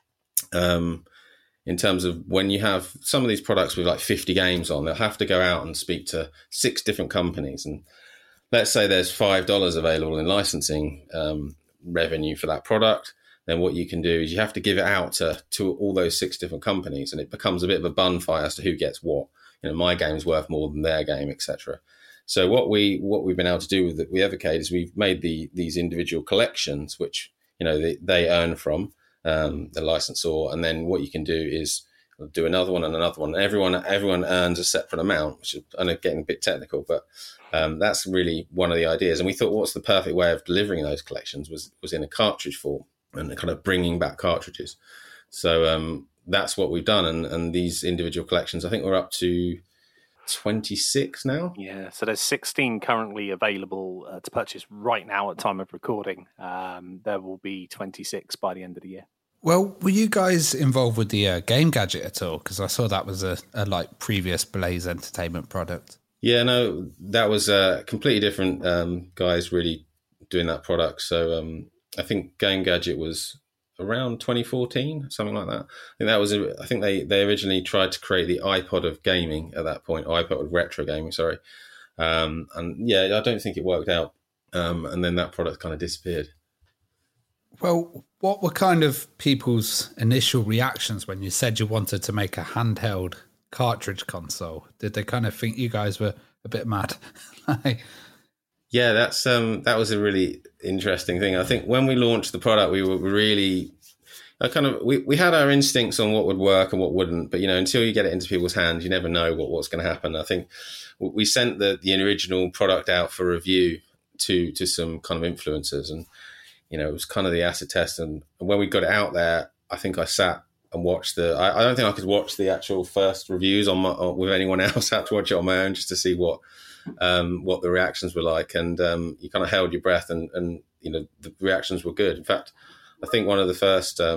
Speaker 4: Um, in terms of when you have some of these products with like fifty games on, they'll have to go out and speak to six different companies. And let's say there's five dollars available in licensing um, revenue for that product. Then what you can do is you have to give it out to, to all those six different companies, and it becomes a bit of a bun fight as to who gets what. You know, my game's worth more than their game, et cetera. So what we what we've been able to do with with Evercade is we've made the these individual collections, which, you know, they, they earn from um, the licensor, and then what you can do is do another one and another one. Everyone everyone earns a separate amount, which is, I know, getting a bit technical, but um, that's really one of the ideas. And we thought, what's the perfect way of delivering those collections was was in a cartridge form, and kind of bringing back cartridges. So um, that's what we've done. And, and these individual collections, I think we're up to twenty-six now.
Speaker 5: Yeah, so there's sixteen currently available uh, to purchase right now at time of recording. Um, there will be twenty-six by the end of the year.
Speaker 3: Well, were you guys involved with the uh, Game Gadget at all? Because I saw that was a, a like previous Blaze Entertainment product.
Speaker 4: Yeah, no, that was uh, completely different um, guys really doing that product. So um, I think Game Gadget was around twenty fourteen, something like that. I think that was. I think they, they originally tried to create the iPod of gaming at that point. iPod of retro gaming, sorry. Um, and yeah, I don't think it worked out. Um, and then that product kind of disappeared.
Speaker 3: Well, what were kind of people's initial reactions when you said you wanted to make a handheld cartridge console? Did they kind of think you guys were a bit mad?
Speaker 4: Yeah, that's um, that was a really interesting thing. I think when we launched the product, we were really I kind of we, we had our instincts on what would work and what wouldn't, but you know, until you get it into people's hands, you never know what, what's going to happen. I think we sent the the original product out for review to to some kind of influencers, and you know, it was kind of the acid test. And when we got it out there, I think I sat and watched the. I, I don't think I could watch the actual first reviews on my on, with anyone else. I had to watch it on my own just to see what. Um, what the reactions were like, and um, you kind of held your breath, and, and you know the reactions were good. In fact, I think one of the first um,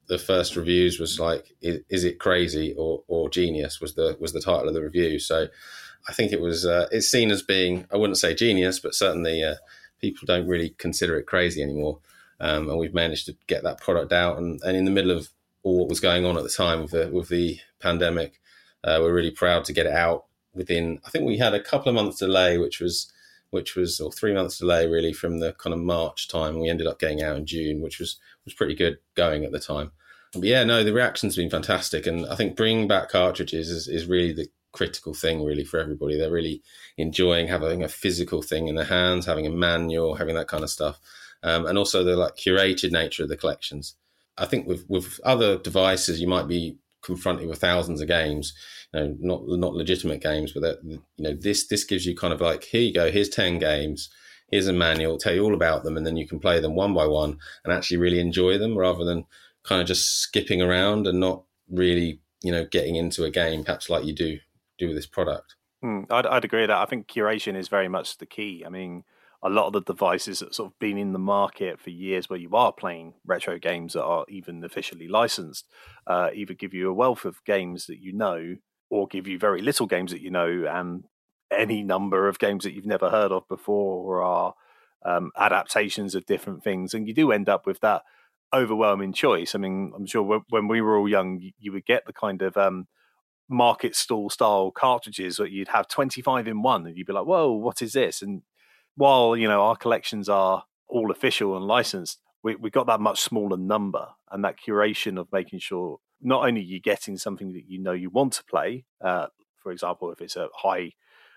Speaker 4: the first reviews was like, is, is it crazy or, or genius was the was the title of the review. So I think it was uh, it's seen as being, I wouldn't say genius, but certainly uh, people don't really consider it crazy anymore. Um, and we've managed to get that product out. And, and in the middle of all what was going on at the time with the, with the pandemic, uh, we're really proud to get it out within, I think we had a couple of months delay, which was, which was, or three months delay really from the kind of March time. We ended up getting out in June, which was, was pretty good going at the time. But yeah, no, the reaction's been fantastic. And I think bringing back cartridges is, is really the critical thing really for everybody. They're really enjoying having a physical thing in their hands, having a manual, having that kind of stuff. Um, and also the like curated nature of the collections. I think with, with other devices, you might be confronted with thousands of games, you know, not not legitimate games, but that, you know, this this gives you kind of like, here you go, here's ten games, here's a manual, tell you all about them, and then you can play them one by one and actually really enjoy them rather than kind of just skipping around and not really, you know, getting into a game, perhaps like you do do with this product.
Speaker 5: Mm, I'd, I'd agree with that. I think curation is very much the key. I mean, a lot of the devices that sort of been in the market for years where you are playing retro games that are even officially licensed, uh, either give you a wealth of games that you know or give you very little games that you know and any number of games that you've never heard of before or are um, adaptations of different things. And you do end up with that overwhelming choice. I mean, I'm sure when we were all young, you, you would get the kind of um, market stall style cartridges that you'd have twenty-five in one and you'd be like, whoa, what is this? And while, you know, our collections are all official and licensed, we we got that much smaller number, and that curation of making sure not only you're getting something that you know you want to play, uh, for example, if it's a high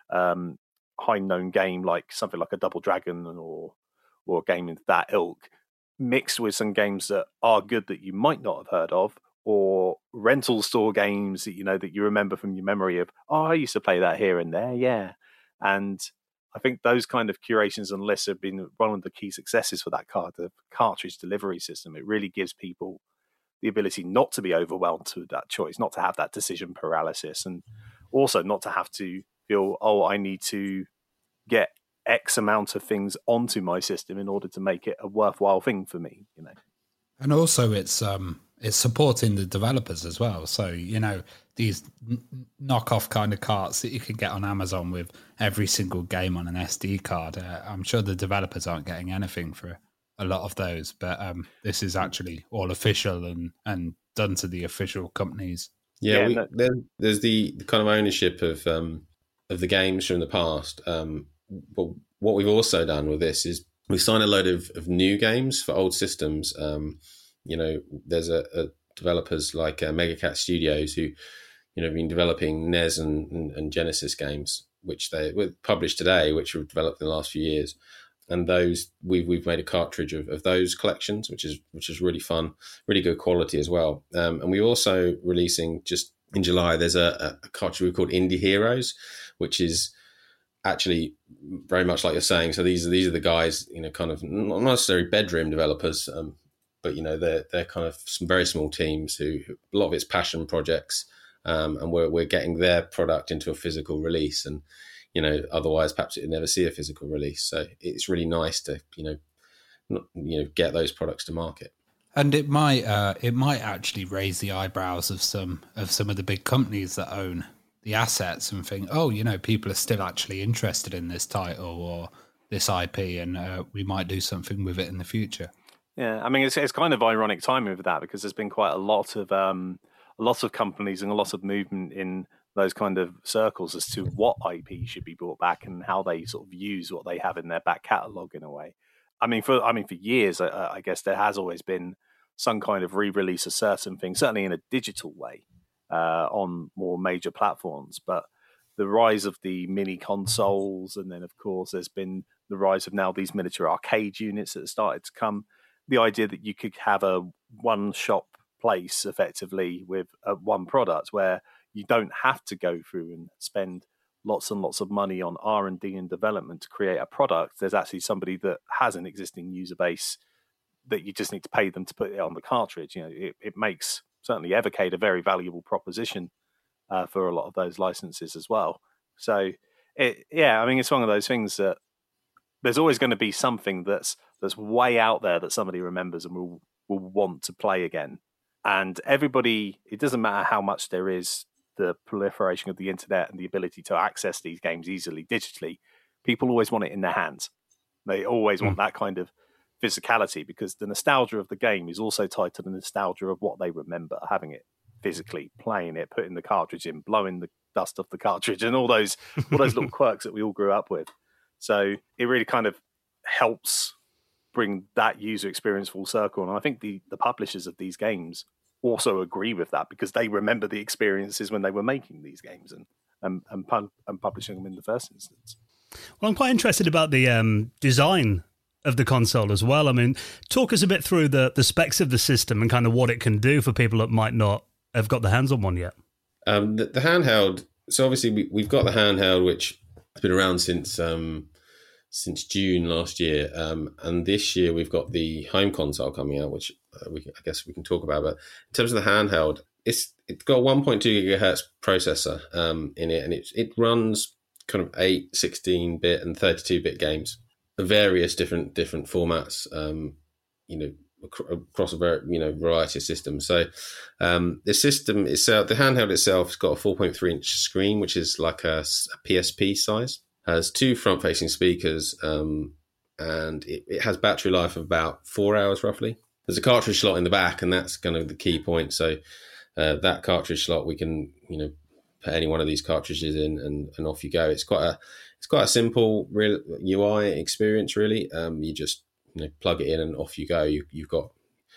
Speaker 5: um, high known game like something like a Double Dragon or or a game in that ilk, mixed with some games that are good that you might not have heard of, or rental store games that you know that you remember from your memory of, oh, I used to play that here and there, yeah. And I think those kind of curations and lists have been one of the key successes for that card, the cartridge delivery system. It really gives people the ability not to be overwhelmed with that choice, not to have that decision paralysis, and also not to have to feel, oh, I need to get X amount of things onto my system in order to make it a worthwhile thing for me, you know.
Speaker 3: And also it's um it's supporting the developers as well. So, you know, these n- knockoff kind of carts that you can get on Amazon with every single game on an S D card. Uh, I'm sure the developers aren't getting anything for a lot of those, but um, this is actually all official and, and done to the official companies.
Speaker 4: Yeah,
Speaker 5: Yeah,
Speaker 4: we,
Speaker 5: no-
Speaker 4: there, there's the, the kind of ownership of um, of the games from the past. Um, but what we've also done with this is we signed a load of, of new games for old systems. Um, you know, there's a, a developers like uh, Megacat Studios who, you know, have been developing N E S and, and, and Genesis games, which they were published today, which were developed in the last few years. And those we've we've made a cartridge of, of those collections, which is which is really fun, really good quality as well. Um, and we're also releasing just in July. There's a, a cartridge we called Indie Heroes, which is actually very much like you're saying. So these are these are the guys, you know, kind of not necessarily bedroom developers, um, but you know they're they're kind of some very small teams who a lot of it's passion projects, um, and we're we're getting their product into a physical release and. You know, otherwise perhaps it'd never see a physical release. So it's really nice to, you know, not, you know, get those products to market.
Speaker 3: And it might uh, it might actually raise the eyebrows of some of some of the big companies that own the assets and think, oh, you know, people are still actually interested in this title or this I P, and uh, we might do something with it in the future.
Speaker 5: Yeah, I mean, it's it's kind of ironic timing with that because there's been quite a lot of um, a lot of companies and a lot of movement in those kind of circles as to what I P should be brought back and how they sort of use what they have in their back catalogue in a way. I mean, for I mean, for years, I, I guess there has always been some kind of re-release of certain things, certainly in a digital way, uh, on more major platforms. But the rise of the mini consoles, and then of course there's been the rise of now these miniature arcade units that have started to come. The idea that you could have a one-shop place effectively with uh, one product where you don't have to go through and spend lots and lots of money on R and D and development to create a product. There's actually somebody that has an existing user base that you just need to pay them to put it on the cartridge. You know, it, it makes certainly Evercade a very valuable proposition uh, for a lot of those licenses as well. So, it, yeah, I mean, it's one of those things that there's always going to be something that's that's way out there that somebody remembers and will will want to play again. And everybody, it doesn't matter how much there is the proliferation of the internet and the ability to access these games easily digitally, people always want it in their hands. They always mm. want that kind of physicality, because the nostalgia of the game is also tied to the nostalgia of what they remember, having it physically, playing it, putting the cartridge in, blowing the dust off the cartridge, and all those all those little quirks that we all grew up with. So it really kind of helps bring that user experience full circle. And I think the, the publishers of these games also agree with that, because they remember the experiences when they were making these games and and, and, pu- and publishing them in the first instance.
Speaker 1: Well, I'm quite interested about the um, design of the console as well. I mean, talk us a bit through the, the specs of the system and kind of what it can do for people that might not have got the hands on one yet.
Speaker 4: Um, the, the handheld, so obviously we, we've got the handheld, which has been around since um, since June last year. Um, and this year we've got the home console coming out, which uh, we, I guess we can talk about. But in terms of the handheld, it's it's got a one point two gigahertz processor um, in it, and it, it runs kind of eight, sixteen-bit and thirty-two bit games, various different different formats, um, you know, across a very, you know, variety of systems. So um, the system itself, the handheld itself, has got a four point three inch screen, which is like a, a P S P size. Has two front-facing speakers, um, and it, it has battery life of about four hours roughly. There's a cartridge slot in the back, and that's kind of the key point. So uh, that cartridge slot, we can, you know, put any one of these cartridges in, and, and off you go. It's quite a it's quite a simple real U I experience, really. Um, you just you know plug it in and off you go. You, you've got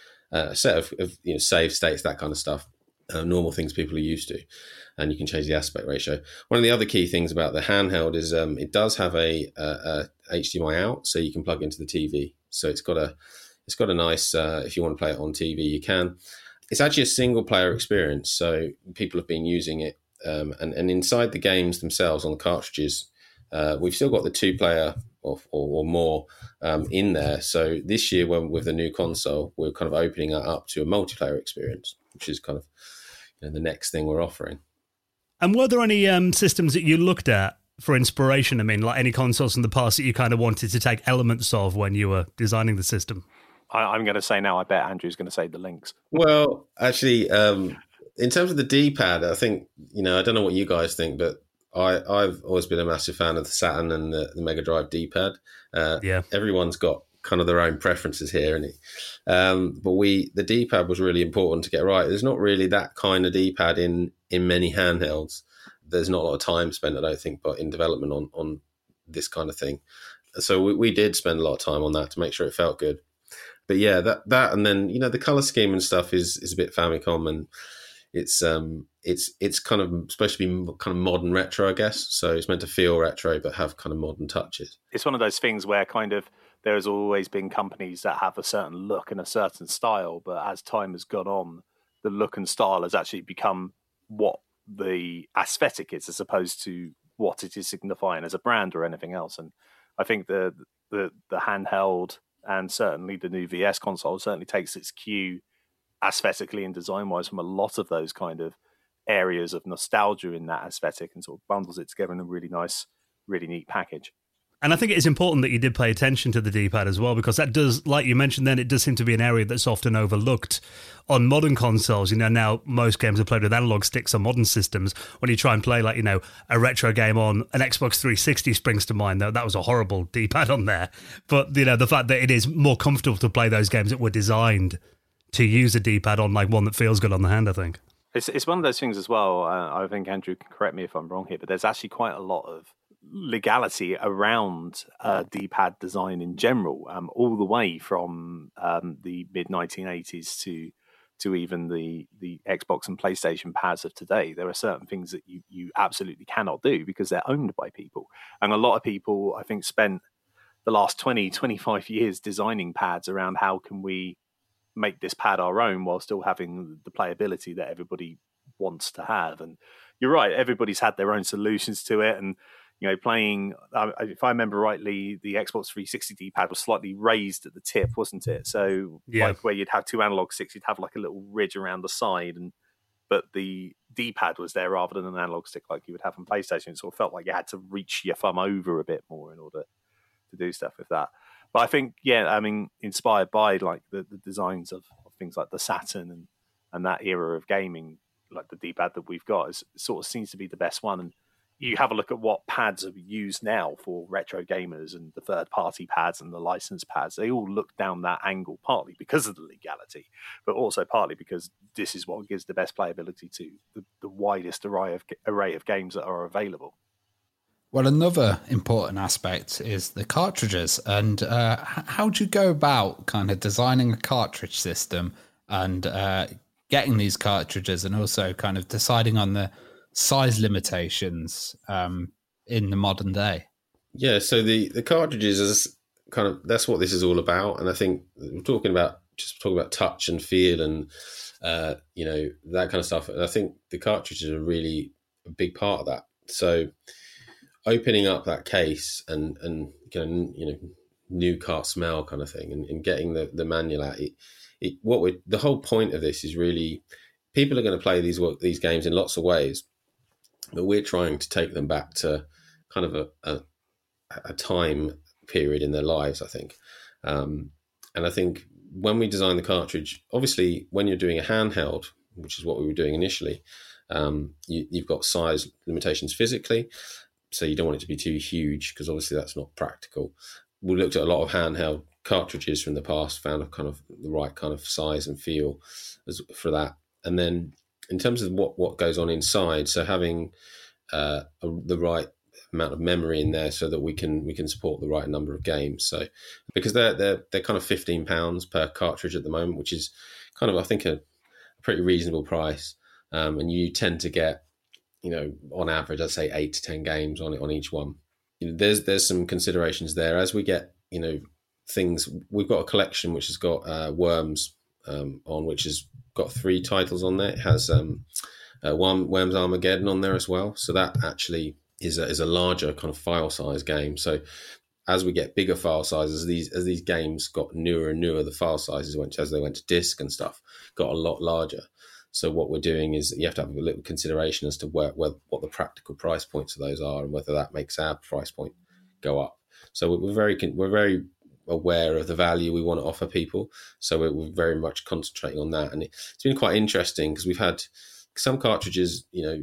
Speaker 4: a set of, of you know save states, that kind of stuff. Uh, normal things people are used to, and you can change the aspect ratio. One of the other key things about the handheld is um, it does have a, a, a H D M I out, so you can plug into the T V. So it's got a it's got a nice uh, if you want to play it on T V, you can. It's actually a single player experience, so people have been using it, um, and and inside the games themselves on the cartridges, uh, we've still got the two player or, or, or more um, in there. So this year, when with the new console, we're kind of opening it up to a multiplayer experience, which is kind of you know, the next thing we're offering.
Speaker 1: And were there any um, systems that you looked at for inspiration? I mean, like any consoles in the past that you kind of wanted to take elements of when you were designing the system?
Speaker 5: I, I'm going to say now, I bet Andrew's going to say the Lynx.
Speaker 4: Well, actually, um, in terms of the D-pad, I think, you know, I don't know what you guys think, but I, I've always been a massive fan of the Saturn and the, the Mega Drive D-pad. Uh,
Speaker 1: yeah.
Speaker 4: Everyone's got kind of their own preferences here, and um, but we the D-pad was really important to get right. There's not really that kind of D-pad in in many handhelds. There's not a lot of time spent, I don't think, but in development on on this kind of thing. So we, we did spend a lot of time on that to make sure it felt good. But yeah, that that and then you know the color scheme and stuff is is a bit Famicom, and it's um it's it's kind of supposed to be kind of modern retro, I guess. So it's meant to feel retro but have kind of modern touches.
Speaker 5: It's one of those things where kind of there's always been companies that have a certain look and a certain style, but as time has gone on, the look and style has actually become what the aesthetic is, as opposed to what it is signifying as a brand or anything else. And I think the the the handheld and certainly the new V S console certainly takes its cue aesthetically and design-wise from a lot of those kind of areas of nostalgia in that aesthetic, and sort of bundles it together in a really nice, really neat package.
Speaker 1: And I think it is important that you did pay attention to the D-pad as well, because that does, like you mentioned then, it does seem to be an area that's often overlooked on modern consoles. You know, now most games are played with analog sticks on modern systems. When you try and play, like, you know, a retro game on an Xbox three sixty springs to mind, though. That was a horrible D-pad on there. But, you know, the fact that it is more comfortable to play those games that were designed to use a D-pad on, like one that feels good on the hand, I think.
Speaker 5: It's, it's one of those things as well. Uh, I think Andrew can correct me if I'm wrong here, but there's actually quite a lot of legality around uh, D-pad design in general, um, all the way from um, the mid nineteen eighties to to even the the Xbox and PlayStation pads of today. There are certain things that you you absolutely cannot do because they're owned by people, and a lot of people, I think, spent the last twenty, twenty-five years designing pads around how can we make this pad our own while still having the playability that everybody wants to have. And you're right, everybody's had their own solutions to it, and you know, playing, uh, if I remember rightly, the Xbox three sixty D-pad was slightly raised at the tip, wasn't it? So, yeah. Like where you'd have two analog sticks, you'd have like a little ridge around the side, and but the D-pad was there rather than an analog stick like you would have on PlayStation. It sort of felt like you had to reach your thumb over a bit more in order to do stuff with that. But I think, yeah, I mean, inspired by like the, the designs of, of things like the Saturn and and that era of gaming, like the D-pad that we've got, is sort of seems to be the best one. And you have a look at what pads are used now for retro gamers and the third-party pads and the licensed pads. They all look down that angle, partly because of the legality, but also partly because this is what gives the best playability to the, the widest array of array of games that are available.
Speaker 3: Well, another important aspect is the cartridges. And uh, how do you go about kind of designing a cartridge system and uh, getting these cartridges, and also kind of deciding on the size limitations um, in the modern day?
Speaker 4: Yeah, so the, the cartridges is kind of, that's what this is all about. And I think we're talking about, just talking about touch and feel and, uh, you know, that kind of stuff. And I think the cartridges are really a big part of that. So opening up that case and, and getting, you know, new cart smell kind of thing, and, and getting the, the manual out, it, it, what we the whole point of this is really, people are going to play these these games in lots of ways, but we're trying to take them back to kind of a, a, a time period in their lives, I think. Um, and I think when we design the cartridge, obviously when you're doing a handheld, which is what we were doing initially, um, you, you've got size limitations physically, so you don't want it to be too huge because obviously that's not practical. We looked at a lot of handheld cartridges from the past, found a kind of the right kind of size and feel as, for that. And then in terms of what, what goes on inside, so having uh, a, the right amount of memory in there so that we can we can support the right number of games. So because they're they're they're kind of fifteen pounds per cartridge at the moment, which is kind of, I think, a, a pretty reasonable price. Um, and you tend to get, you know, on average, I'd say eight to ten games on it on each one. You know, there's there's some considerations there as we get, you know, things. We've got a collection which has got uh, Worms um, on, which has got three titles on there. It has um, uh, one Worms Armageddon on there as well. So that actually is a, is a larger kind of file size game. So as we get bigger file sizes, these as these games got newer and newer, the file sizes went as they went to disc and stuff got a lot larger. So what we're doing is you have to have a little consideration as to where, where what the practical price points of those are and whether that makes our price point go up. So we're very we're very aware of the value we want to offer people. So we're very much concentrating on that. And it's been quite interesting because we've had some cartridges, you know,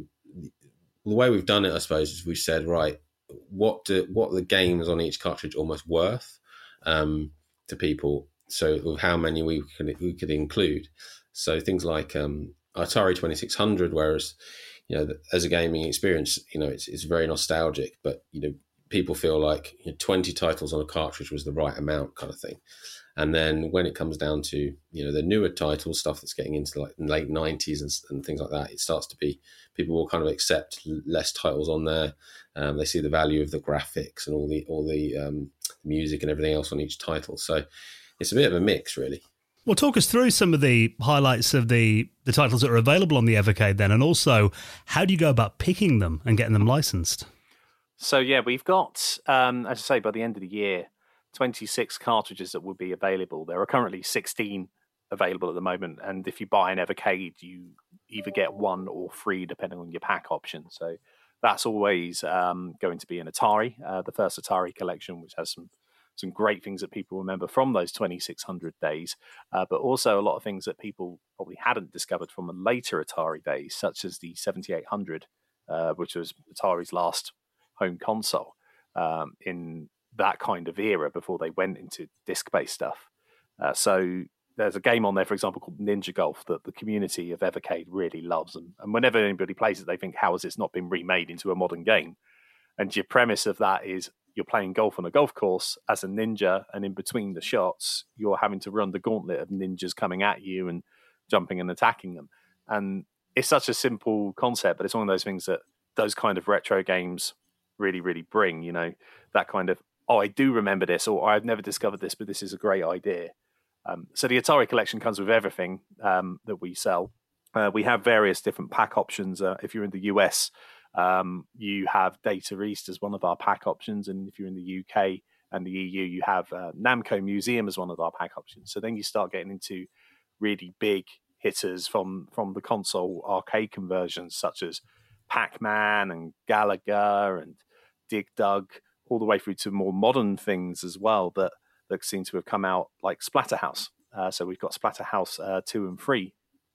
Speaker 4: the way we've done it, I suppose, is we've said, right, what do, what are the games on each cartridge almost worth um, to people? So how many we could, we could include. So things like um, Atari twenty-six hundred, whereas, you know, as a gaming experience, you know, it's it's very nostalgic, but, you know, people feel like, you know, twenty titles on a cartridge was the right amount kind of thing. And then when it comes down to, you know, the newer titles, stuff that's getting into like late nineties and, and things like that, it starts to be, people will kind of accept less titles on there. Um, they see the value of the graphics and all the all the um, music and everything else on each title. So it's a bit of a mix, really.
Speaker 1: Well, talk us through some of the highlights of the, the titles that are available on the Evercade then, and also how do you go about picking them and getting them licensed?
Speaker 5: So, yeah, we've got, um, as I say, by the end of the year, twenty-six cartridges that will be available. There are currently sixteen available at the moment, and if you buy an Evercade, you either get one or free, depending on your pack option. So that's always um, going to be an Atari, uh, the first Atari collection, which has some some great things that people remember from those twenty-six hundred days, uh, but also a lot of things that people probably hadn't discovered from a later Atari days, such as the seventy-eight hundred, uh, which was Atari's last home console um, in that kind of era before they went into disc-based stuff. Uh, so there's a game on there, for example, called Ninja Golf that the community of Evercade really loves. And, and whenever anybody plays it, they think, how has this not been remade into a modern game? And your premise of that is you're playing golf on a golf course as a ninja, and in between the shots, you're having to run the gauntlet of ninjas coming at you and jumping and attacking them. And it's such a simple concept, but it's one of those things that those kind of retro games really, really bring, you know, that kind of, oh, I do remember this, or I've never discovered this, but this is a great idea. Um, so the Atari collection comes with everything um, that we sell. Uh, we have various different pack options. Uh, if you're in the U S, um, you have Data East as one of our pack options. And if you're in the U K and the E U, you have uh, Namco Museum as one of our pack options. So then you start getting into really big hitters from, from the console arcade conversions, such as Pac-Man and Galaga and Dig Dug, all the way through to more modern things as well that, that seem to have come out, like Splatterhouse. Uh, so we've got Splatterhouse uh, two and three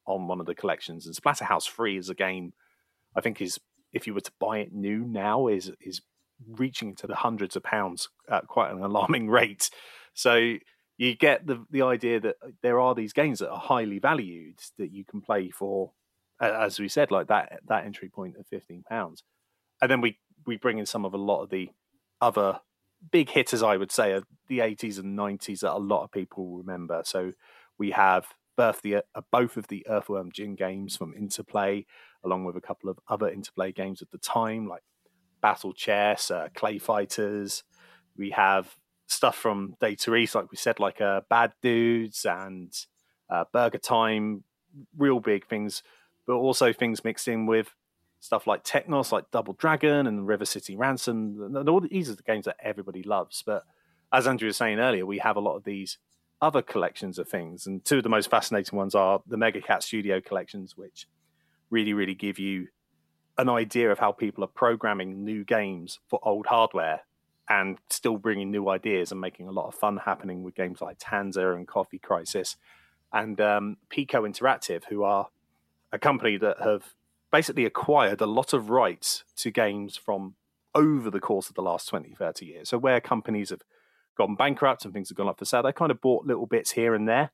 Speaker 5: on one of the collections. And Splatterhouse three is a game, I think, is if you were to buy it new now, is is reaching into the hundreds of pounds at quite an alarming rate. So you get the the idea that there are these games that are highly valued that you can play for, as we said, like that that entry point of fifteen pounds. And then we, we bring in some of a lot of the other big hitters, I would say, of the eighties and nineties that a lot of people remember. So we have both, the, uh, both of the Earthworm Jim games from Interplay, along with a couple of other Interplay games at the time, like Battle Chess, uh, Clay Fighters. We have stuff from Data East, like we said, like uh, Bad Dudes and uh, Burger Time, real big things, but also things mixed in with stuff like Technos, like Double Dragon and River City Ransom. All these are the games that everybody loves. But as Andrew was saying earlier, we have a lot of these other collections of things. And two of the most fascinating ones are the Mega Cat Studio collections, which really, really give you an idea of how people are programming new games for old hardware and still bringing new ideas and making a lot of fun happening with games like Tanza and Coffee Crisis. And um, Pico Interactive, who are a company that have basically acquired a lot of rights to games from over the course of the last twenty, thirty years. So where companies have gone bankrupt and things have gone up for sale, they kind of bought little bits here and there.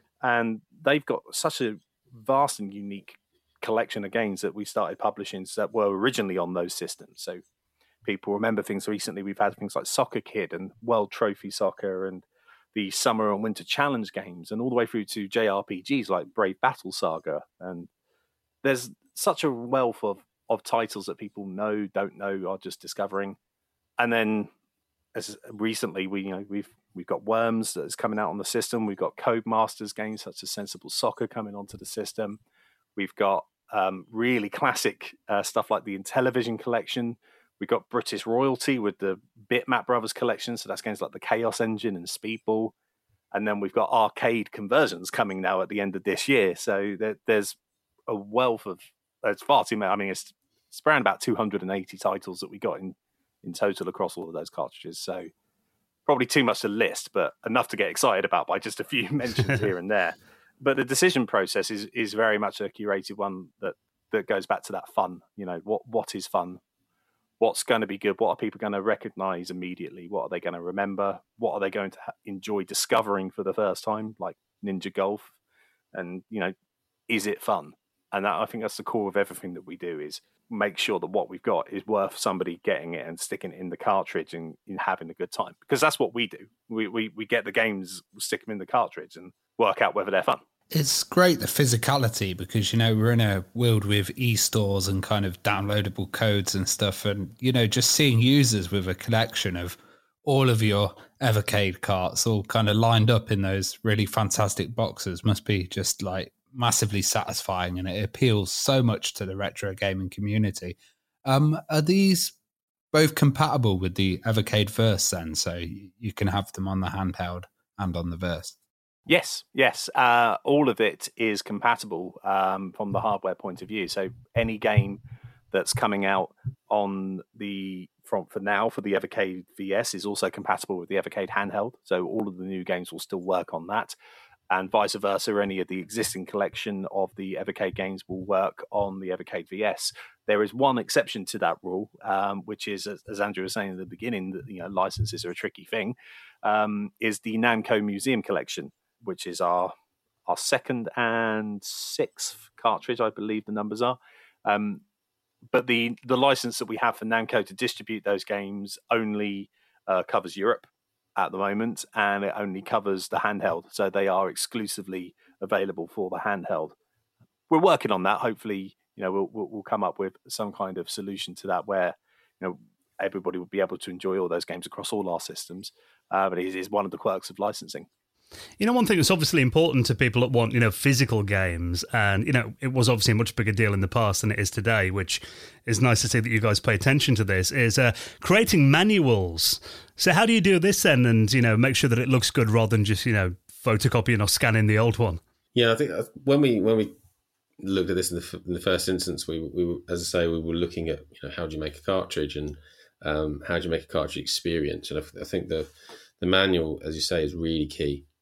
Speaker 5: And they've got such a vast and unique collection of games that we started publishing that were originally on those systems. So people remember things recently. We've had things like Soccer Kid and World Trophy Soccer and the Summer and Winter Challenge games, and all the way through to J R P Gs like Brave Battle Saga. And there's such a wealth of, of titles that people know, don't know, are just discovering. And then as recently, we you know we've we've got Worms that is coming out on the system. We've got Codemasters games such as Sensible Soccer coming onto the system. We've got um, really classic uh, stuff like the Intellivision collection. We've got British royalty with the Bitmap Brothers collection. So that's games like the Chaos Engine and Speedball. And then we've got arcade conversions coming now at the end of this year. So there, there's a wealth of, it's far too many. I mean, it's, it's around about two hundred eighty titles that we got in, in total across all of those cartridges. So probably too much to list, but enough to get excited about by just a few mentions here and there. But the decision process is is very much a curated one that, that goes back to that fun. You know, what what is fun? What's going to be good? What are people going to recognize immediately? What are they going to remember? What are they going to ha- enjoy discovering for the first time, like Ninja Golf? And, you know, is it fun? And that, I think that's the core of everything that we do, is make sure that what we've got is worth somebody getting it and sticking it in the cartridge and, and having a good time. Because that's what we do. We, we, we get the games, stick them in the cartridge and work out whether they're fun.
Speaker 3: It's great, the physicality, because, you know, we're in a world with e-stores and kind of downloadable codes and stuff. And, you know, just seeing users with a collection of all of your Evercade carts all kind of lined up in those really fantastic boxes must be just like massively satisfying. And it appeals so much to the retro gaming community. Um, are these both compatible with the Evercade Verse then? So you can have them on the handheld and on the Verse?
Speaker 5: Yes, yes. Uh, all of it is compatible um, from the hardware point of view. So any game that's coming out on the from for now for the Evercade V S is also compatible with the Evercade handheld. So all of the new games will still work on that, and vice versa. Any of the existing collection of the Evercade games will work on the Evercade V S. There is one exception to that rule, um, which is, as Andrew was saying at the beginning, that, you know, licenses are a tricky thing. Um, is the Namco Museum collection, which is our our second and sixth cartridge, I believe the numbers are. Um, but the the license that we have for Namco to distribute those games only uh, covers Europe at the moment, and it only covers the handheld. So they are exclusively available for the handheld. We're working on that. Hopefully, you know, we'll we'll come up with some kind of solution to that where, you know, everybody will be able to enjoy all those games across all our systems. Uh, but it is one of the quirks of licensing.
Speaker 1: You know, one thing that's obviously important to people that want, you know, physical games, and, you know, it was obviously a much bigger deal in the past than it is today, which is nice to see that you guys pay attention to this, is uh, creating manuals. So how do you do this then and, you know, make sure that it looks good rather than just, you know, photocopying or scanning the old one?
Speaker 4: Yeah, I think when we when we looked at this in the, in the first instance, we, we were, as I say, we were looking at, you know, how do you make a cartridge and um, how do you make a cartridge experience? And I, I think the the manual, as you say, is really key.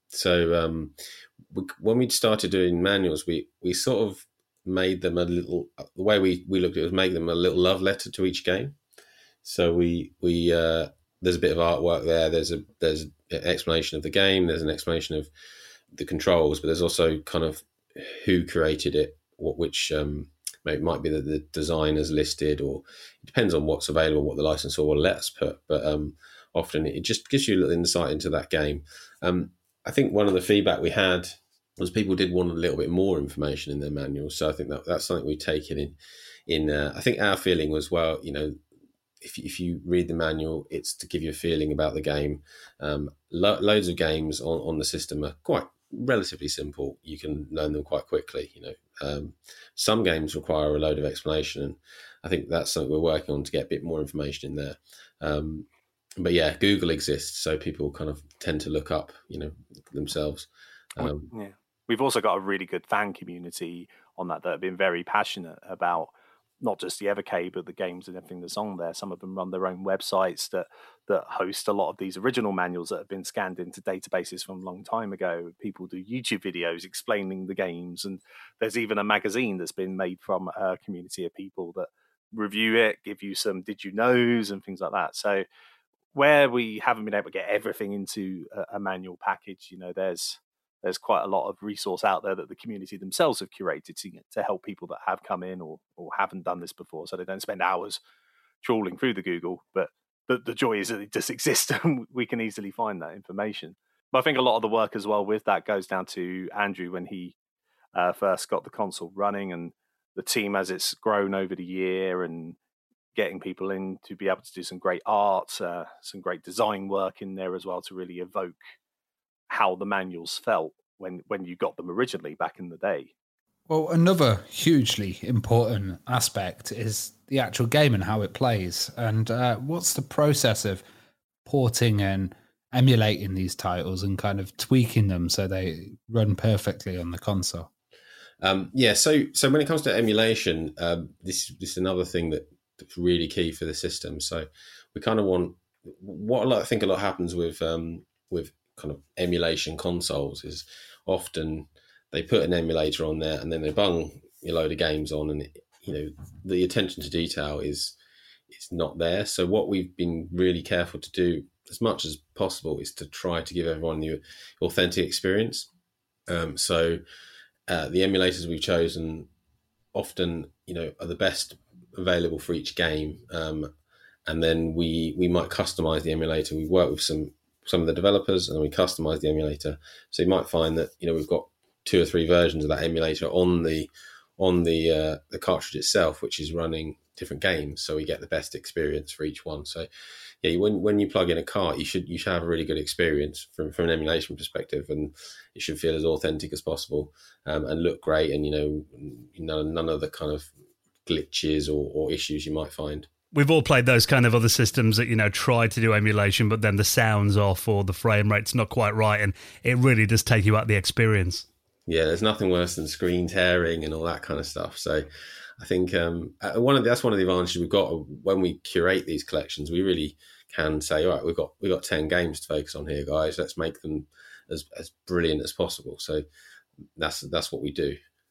Speaker 4: So um, we, when we started doing manuals, we we sort of made them a little. The way we, we looked at it was make them a little love letter to each game. So we we uh, there's a bit of artwork there. There's a there's an explanation of the game. There's an explanation of the controls, but there's also kind of who created it, what which um, it might be that the designers listed, or it depends on what's available, what the licensor will let us put. But um, often it just gives you a little insight into that game. Um, I think one of the feedback we had was people did want a little bit more information in their manuals. So I think that that's something we take it in. In uh, I think our feeling was, well, you know, if if you read the manual, it's to give you a feeling about the game. Um, lo- loads of games on, on the system are quite relatively simple. You can learn them quite quickly. You know, um, some games require a load of explanation, and I think that's something we're working on to get a bit more information in there. Um, but yeah, Google exists, so people kind of tend to look up, you know, themselves. Um,
Speaker 5: yeah, we've also got a really good fan community on that that have been very passionate about not just the Evercade, but the games and everything that's on there. Some of them run their own websites that that host a lot of these original manuals that have been scanned into databases from a long time ago. People do YouTube videos explaining the games, and there's even a magazine that's been made from a community of people that review it, give you some did you knows and things like that. So where we haven't been able to get everything into a, a manual package, you know, there's there's quite a lot of resource out there that the community themselves have curated to, to help people that have come in or or haven't done this before, so they don't spend hours trawling through the Google. But the, the joy is that it just exists and we can easily find that information. But I think a lot of the work as well with that goes down to Andrew when he uh, first got the console running, and the team as it's grown over the year, and getting people in to be able to do some great art, uh, some great design work in there as well to really evoke how the manuals felt when, when you got them originally back in the day.
Speaker 3: Well, another hugely important aspect is the actual game and how it plays. And uh, what's the process of porting and emulating these titles and kind of tweaking them so they run perfectly on the console?
Speaker 4: Um, yeah, so so when it comes to emulation, um, this, this is another thing that, that's really key for the system. So we kind of want what a lot, I think a lot happens with um, with kind of emulation consoles is often they put an emulator on there and then they bung a load of games on, and you know the attention to detail is is not there. So what we've been really careful to do as much as possible is to try to give everyone the authentic experience. Um, so uh, the emulators we've chosen often, you know, are the best available for each game, um, and then we we might customize the emulator. We work with some some of the developers and we customize the emulator. So you might find that, you know, we've got two or three versions of that emulator on the on the uh, the cartridge itself, which is running different games, so we get the best experience for each one. So yeah, when when you plug in a cart, you should you should have a really good experience from, from an emulation perspective, and it should feel as authentic as possible, um, and look great, and you know, none, none of the kind of glitches or, or issues you might find.
Speaker 1: We've all played those kind of other systems that, you know, try to do emulation, but then the sound's off or the frame rate's not quite right, and it really does take you out the experience.
Speaker 4: Yeah, there's nothing worse than screen tearing and all that kind of stuff. So I think um, one of the, that's one of the advantages we've got when we curate these collections. We really can say, all right, we've got we've got ten games to focus on here, guys. Let's make them as as brilliant as possible. So that's that's what we do.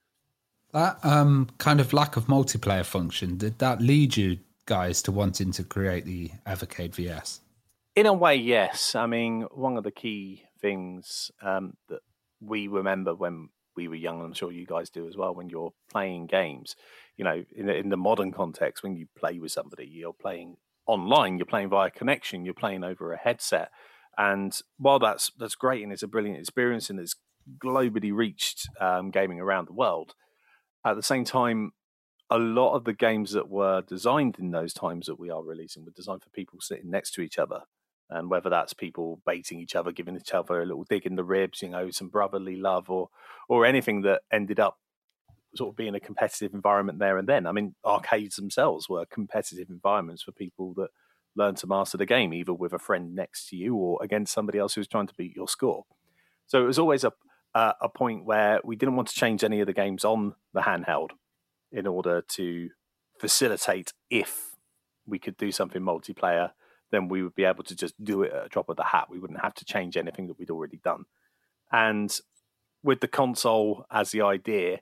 Speaker 3: That um, kind of lack of multiplayer function, did that lead you guys to wanting to create the Evercade V S?
Speaker 5: In a way, yes. I mean, one of the key things um, that we remember when we were young, and I'm sure you guys do as well, when you're playing games, you know, in the, in the modern context, when you play with somebody, you're playing online, you're playing via connection, you're playing over a headset. And while that's that's great and it's a brilliant experience and it's globally reached um, gaming around the world, at the same time, a lot of the games that were designed in those times that we are releasing were designed for people sitting next to each other. And whether that's people baiting each other, giving each other a little dig in the ribs, you know, some brotherly love, or or anything that ended up sort of being a competitive environment there and then. I mean, arcades themselves were competitive environments for people that learn to master the game, either with a friend next to you or against somebody else who's trying to beat your score. So it was always a uh, a point where we didn't want to change any of the games on the handheld in order to facilitate, if we could do something multiplayer, then we would be able to just do it at a drop of the hat. We wouldn't have to change anything that we'd already done. And with the console as the idea,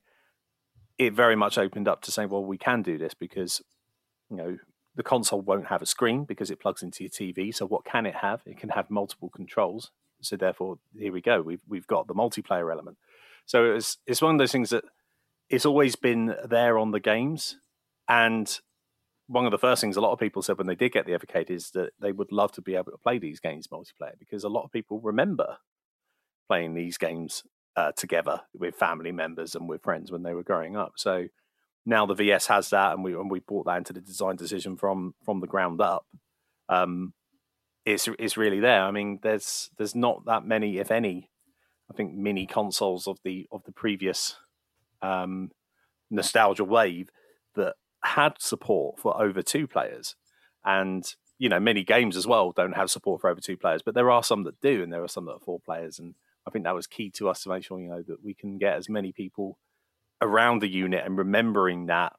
Speaker 5: it very much opened up to saying, well, we can do this because, you know, the console won't have a screen because it plugs into your T V. So what can it have? It can have multiple controls. So therefore, here we go. We've we've got the multiplayer element. So it's it's one of those things that it's always been there on the games. And one of the first things a lot of people said when they did get the Evercade is that they would love to be able to play these games multiplayer, because a lot of people remember playing these games uh, together with family members and with friends when they were growing up. So now the V S has that, and we and we brought that into the design decision from from the ground up. Um, it's it's really there. I mean, there's there's not that many, if any, I think, mini consoles of the of the previous um, nostalgia wave that had support for over two players. And you know, many games as well don't have support for over two players, but there are some that do, and there are some that are four players. And I think that was key to us to make sure, you know, that we can get as many people around the unit and remembering that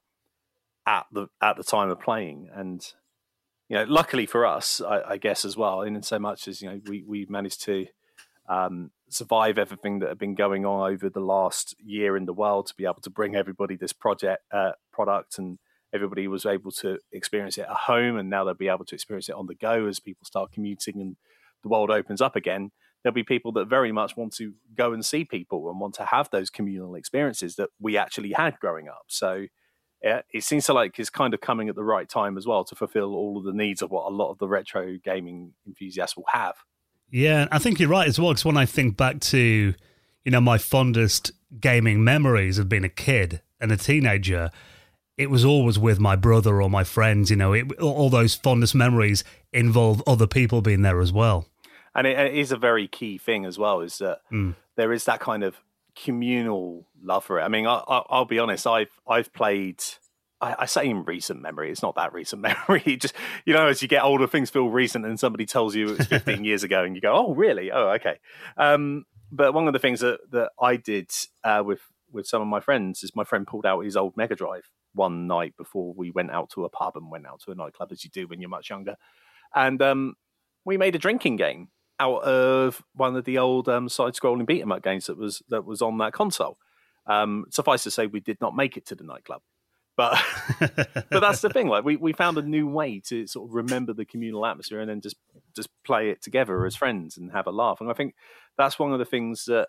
Speaker 5: at the at the time of playing. And you know, luckily for us, I, I guess as well, in so much as, you know, we we managed to um, survive everything that had been going on over the last year in the world, to be able to bring everybody this project uh, product, and everybody was able to experience it at home, and now they'll be able to experience it on the go as people start commuting and the world opens up again. There'll be people that very much want to go and see people and want to have those communal experiences that we actually had growing up. So yeah, it seems to like it's kind of coming at the right time as well to fulfill all of the needs of what a lot of the retro gaming enthusiasts will have.
Speaker 1: Yeah, I think you're right as well, because when I think back to, you know, my fondest gaming memories of being a kid and a teenager, it was always with my brother or my friends. You know, it, all those fondest memories involve other people being there as well.
Speaker 5: And it, it is a very key thing as well, is that mm. there is that kind of communal love for it. I mean, I, I, I'll be honest, I've I've played, I, I say in recent memory, it's not that recent memory. Just, you know, as you get older, things feel recent, and somebody tells you it's fifteen years ago, and you go, oh, really? Oh, okay. Um, but one of the things that, that I did uh, with, with some of my friends is my friend pulled out his old Mega Drive one night before we went out to a pub and went out to a nightclub, as you do when you're much younger. And um, we made a drinking game out of one of the old um, side-scrolling beat-em-up games that was that was on that console. Um, suffice to say, we did not make it to the nightclub, but but that's the thing. Like we, we found a new way to sort of remember the communal atmosphere, and then just just play it together as friends and have a laugh. And I think that's one of the things that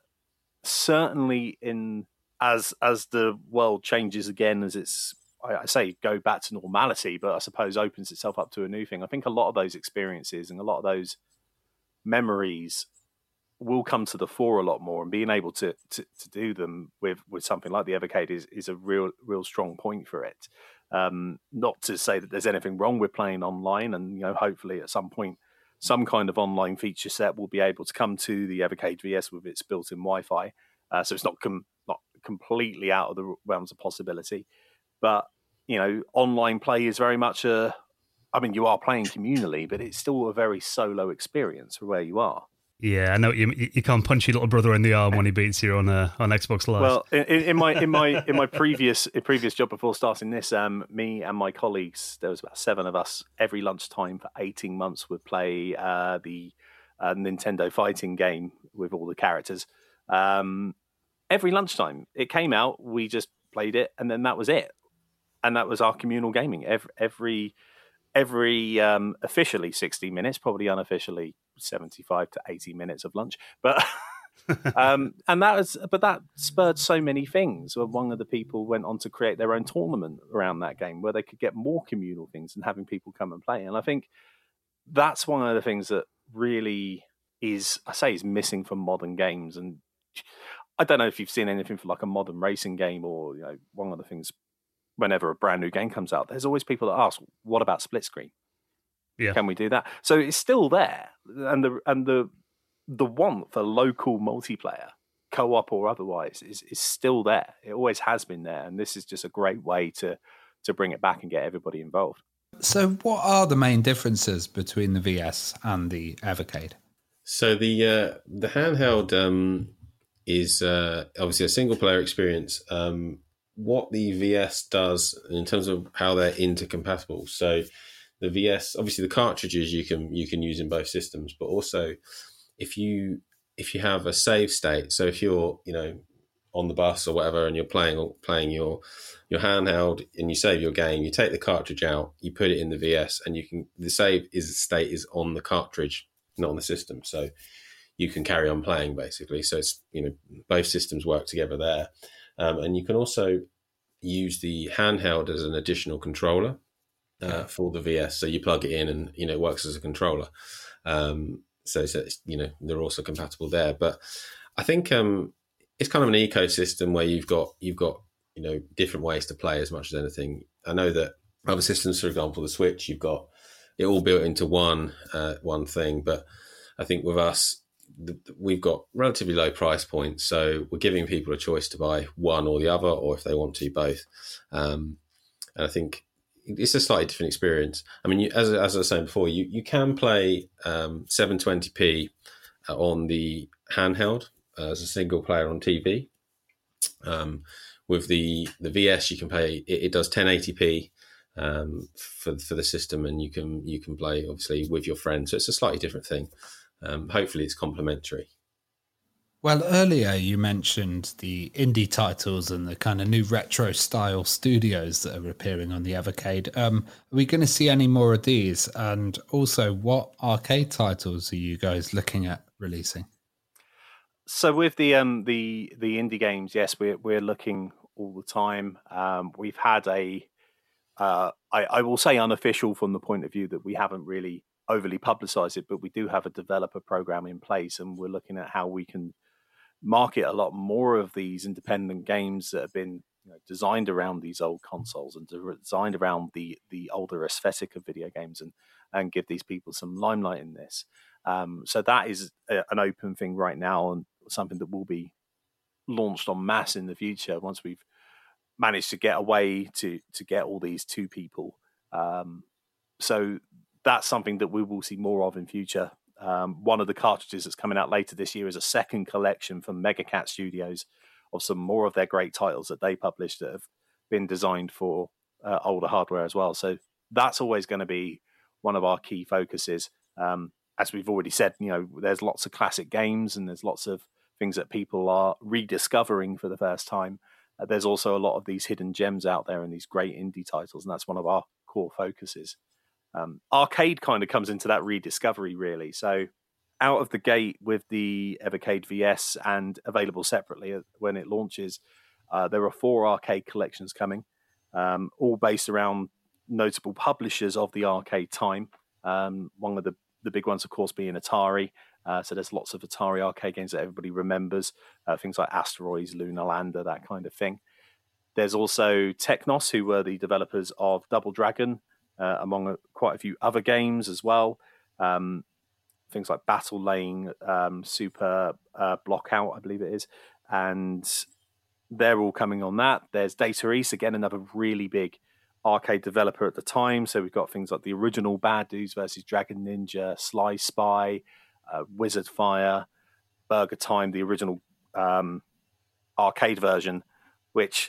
Speaker 5: certainly in as as the world changes again, as it's I, I say go back to normality, but I suppose opens itself up to a new thing. I think a lot of those experiences and a lot of those memories will come to the fore a lot more, and being able to to, to do them with, with something like the Evercade is, is a real real strong point for it. Um, not to say that there's anything wrong with playing online, and you know, hopefully at some point some kind of online feature set will be able to come to the Evercade V S with its built-in Wi-Fi, uh, so it's not com- not completely out of the realms of possibility. But you know, online play is very much a I mean, you are playing communally, but it's still a very solo experience for where you are.
Speaker 1: Yeah, I know you. You can't punch your little brother in the arm when he beats you on uh, on Xbox Live.
Speaker 5: Well, in, in my in my in my previous in previous job before starting this, um, me and my colleagues, there was about seven of us. Every lunchtime for eighteen months, would play uh, the uh, Nintendo fighting game with all the characters. Um, every lunchtime, it came out. We just played it, and then that was it. And that was our communal gaming. Every every every um, officially sixty minutes, probably unofficially seventy-five to eighty minutes of lunch. But um, and that was, but that spurred so many things. One of the people went on to create their own tournament around that game, where they could get more communal things and having people come and play. And I think that's one of the things that really is, I say, is missing from modern games. And I don't know if you've seen anything for like a modern racing game, or you know, one of the things. Whenever a brand new game comes out, there's always people that ask, "What about split screen?
Speaker 1: Yeah,
Speaker 5: can we do that?" So it's still there, and the and the the want for local multiplayer, co-op or otherwise, is is still there. It always has been there, and this is just a great way to to bring it back and get everybody involved.
Speaker 3: So, what are the main differences between the V S and the Evercade?
Speaker 4: So the uh, the handheld um, is uh, obviously a single player experience. Um, what the V S does in terms of how they're intercompatible. So the V S, obviously the cartridges you can you can use in both systems, but also if you if you have a save state, so if you're, you know, on the bus or whatever, and you're playing playing your your handheld and you save your game, you take the cartridge out, you put it in the V S, and you can the save is state is on the cartridge, not on the system, so you can carry on playing basically. So it's, you know, both systems work together there, um, and you can also use the handheld as an additional controller uh, for the V S. So you plug it in, and you know it works as a controller. Um, so, so it's, you know, they're also compatible there. But I think um, it's kind of an ecosystem where you've got you've got you know different ways to play as much as anything. I know that other systems, for example, the Switch, you've got it all built into one uh, one thing. But I think with us, the, we've got relatively low price points, so we're giving people a choice to buy one or the other, or if they want to, both. Um, and I think it's a slightly different experience. I mean, you, as, as I was saying before, you, you can play um, seven twenty p on the handheld uh, as a single player on T V. Um, with the, the V S, you can play, it, it does ten eighty p um, for for the system, and you can you can play obviously with your friends. So it's a slightly different thing. Um, hopefully, it's complementary.
Speaker 3: Well, earlier you mentioned the indie titles and the kind of new retro style studios that are appearing on the Evercade. Um, are we going to see any more of these? And also, what arcade titles are you guys looking at releasing?
Speaker 5: So with the um, the the indie games, yes, we're we're looking all the time. Um, we've had a, uh, I, I will say unofficial from the point of view that we haven't really overly publicized it, but we do have a developer program in place, and we're looking at how we can market a lot more of these independent games that have been, you know, designed around these old consoles and designed around the the older aesthetic of video games, and and give these people some limelight in this. Um, so that is a, an open thing right now, and something that will be launched en masse in the future once we've managed to get a way to to get all these to people. Um, so that's something that we will see more of in future. Um, one of the cartridges that's coming out later this year is a second collection from Megacat Studios of some more of their great titles that they published that have been designed for uh, older hardware as well. So that's always going to be one of our key focuses. Um, as we've already said, you know, there's lots of classic games and there's lots of things that people are rediscovering for the first time. Uh, there's also a lot of these hidden gems out there and these great indie titles, and that's one of our core focuses. Um, arcade kind of comes into that rediscovery, really. So out of the gate with the Evercade V S and available separately when it launches, uh, there are four arcade collections coming, um, all based around notable publishers of the arcade time. Um, one of the, the big ones, of course, being Atari. Uh, so there's lots of Atari arcade games that everybody remembers, uh, things like Asteroids, Lunar Lander, that kind of thing. There's also Technos, who were the developers of Double Dragon, Uh, among a, quite a few other games as well. Um, things like Battle Lane, um, Super uh, Blockout, I believe it is. And they're all coming on that. There's Data East, again, another really big arcade developer at the time. So we've got things like the original Bad Dudes versus Dragon Ninja, Sly Spy, uh, Wizard Fire, Burger Time, the original um, arcade version, which...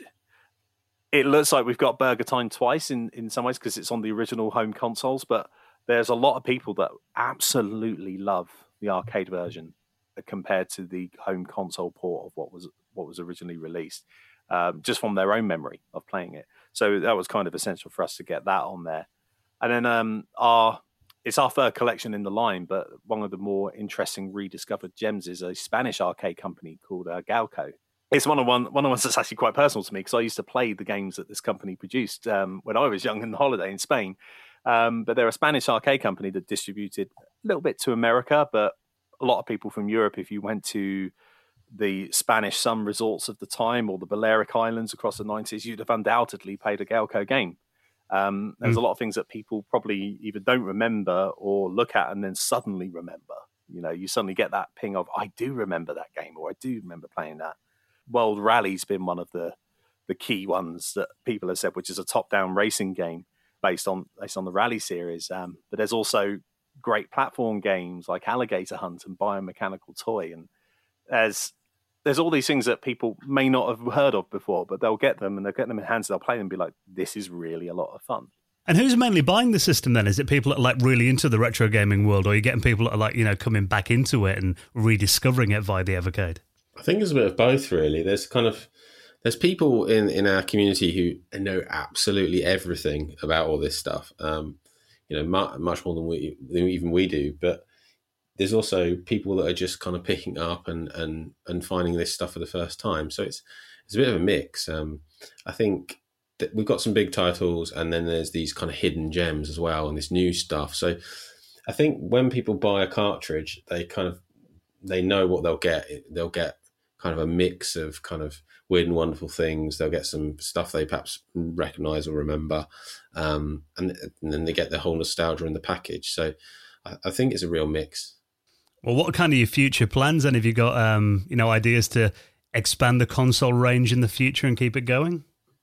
Speaker 5: it looks like we've got Burger Time twice in, in some ways because it's on the original home consoles, but there's a lot of people that absolutely love the arcade version compared to the home console port of what was what was originally released, um, just from their own memory of playing it. So that was kind of essential for us to get that on there. And then um, our it's our third collection in the line, but one of the more interesting rediscovered gems is a Spanish arcade company called uh, Galco. It's one of one one of the ones that's actually quite personal to me because I used to play the games that this company produced um, when I was young in the holiday in Spain. Um, but they're a Spanish arcade company that distributed a little bit to America, but a lot of people from Europe, if you went to the Spanish sun resorts of the time or the Balearic Islands across the nineties, you'd have undoubtedly played a Galco game. Um, there's mm. a lot of things that people probably either don't remember or look at and then suddenly remember. You know, you suddenly get that ping of, I do remember that game, or I do remember playing that. World Rally's been one of the the key ones that people have said, which is a top-down racing game based on based on the Rally series. Um, but there's also great platform games like Alligator Hunt and Biomechanical Toy, and there's there's all these things that people may not have heard of before, but they'll get them and they'll get them in hands, they'll play them and be like, this is really a lot of fun.
Speaker 1: And who's mainly buying the system then? Is it people that are like really into the retro gaming world, or are you getting people that are like, you know, coming back into it and rediscovering it via the Evercade?
Speaker 4: I think it's a bit of both, really. There's kind of there's people in, in our community who know absolutely everything about all this stuff. Um, you know, much, much more than we than even we do. But there's also people that are just kind of picking up and and and finding this stuff for the first time. So it's it's a bit of a mix. Um, I think that we've got some big titles, and then there's these kind of hidden gems as well, and this new stuff. So I think when people buy a cartridge, they kind of they know what they'll get. They'll get kind of a mix of kind of weird and wonderful things. They'll get some stuff they perhaps recognise or remember, um, and, and then they get the whole nostalgia in the package. So I, I think it's a real mix.
Speaker 1: Well, what kind of your future plans? And have you got um, you know ideas to expand the console range in the future and keep it going?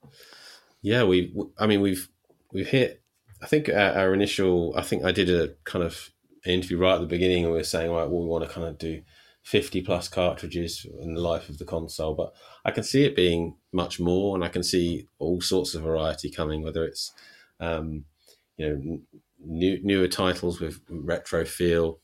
Speaker 4: Yeah, we. I mean, we've we've hit. I think our, our initial. I think I did a kind of interview right at the beginning, and we were saying, right, well, we want to kind of do fifty plus cartridges in the life of the console, but I can see it being much more, and I can see all sorts of variety coming. Whether it's um, you know new, newer titles with retro feel.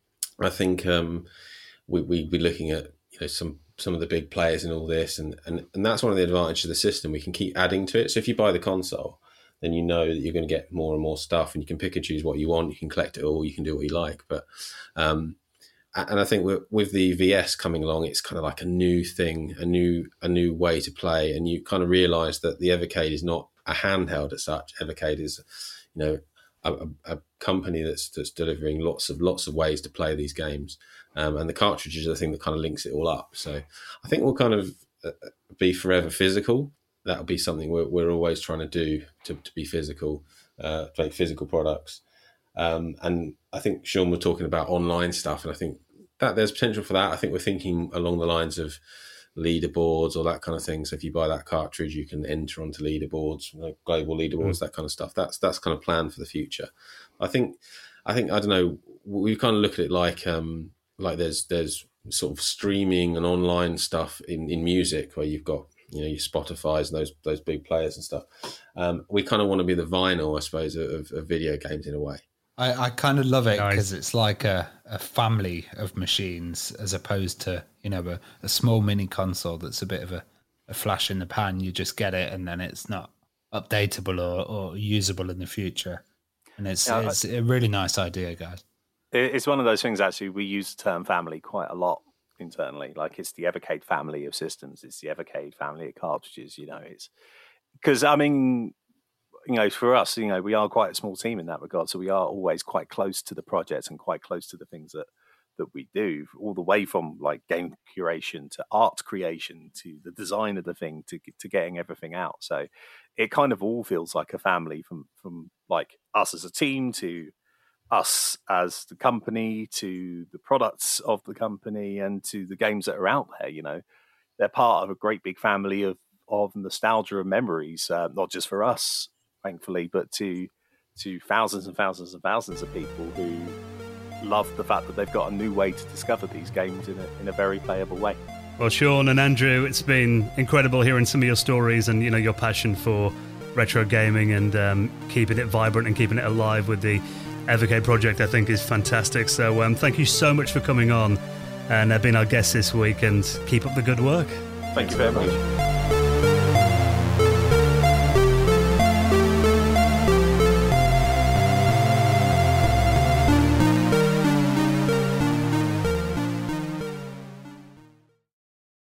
Speaker 4: I think um, we we'd be looking at you know some. some of the big players in all this, and, and, and that's one of the advantages of the system. We can keep adding to it. So if you buy the console, then you know that you're going to get more and more stuff, and you can pick and choose what you want. You can collect it all. You can do what you like. But um, and I think with, with the V S coming along, it's kind of like a new thing, a new a new way to play, and you kind of realise that the Evercade is not a handheld as such. Evercade is, you know, a, a company that's that's delivering lots of lots of ways to play these games. Um, and the cartridges are the thing that kind of links it all up. So I think we'll kind of uh, be forever physical. That'll be something we're, we're always trying to do, to, to be physical, uh, to make physical products. Um, and I think Sean was talking about online stuff, and I think that there's potential for that. I think we're thinking along the lines of leaderboards or that kind of thing. So if you buy that cartridge, you can enter onto leaderboards, like global leaderboards, mm. that kind of stuff. That's that's kind of planned for the future. I think, I think I don't know. We kind of look at it like. Um, Like there's there's sort of streaming and online stuff in, in music where you've got you know your Spotify's and those those big players and stuff. Um, we kind of want to be the vinyl, I suppose, of, of video games in a way.
Speaker 3: I, I kind of love it because
Speaker 1: nice.
Speaker 3: It's like a, a family of machines as opposed to you know a, a small mini console that's a bit of a, a flash in the pan. You just get it and then it's not updatable or, or usable in the future. And it's yeah, it's I- a really nice idea, guys.
Speaker 5: It's one of those things, actually, we use the term family quite a lot internally. Like, it's the Evercade family of systems. It's the Evercade family of cartridges, you know. It's because, I mean, you know, for us, you know, we are quite a small team in that regard. So we are always quite close to the projects and quite close to the things that, that we do, all the way from, like, game curation to art creation to the design of the thing to to getting everything out. So it kind of all feels like a family from, from like, us as a team to us as the company, to the products of the company, and to the games that are out there. You know, they're part of a great big family of of nostalgia and memories, uh, not just for us, thankfully, but to to thousands and thousands and thousands of people who love the fact that they've got a new way to discover these games in a in a very playable way.
Speaker 1: Well, Sean and Andrew, it's been incredible hearing some of your stories and you know your passion for retro gaming and um, keeping it vibrant and keeping it alive with the Evercade project. I think is fantastic. So um, thank you so much for coming on and uh, being our guest this week, and keep up the good work.
Speaker 5: Thank you very much.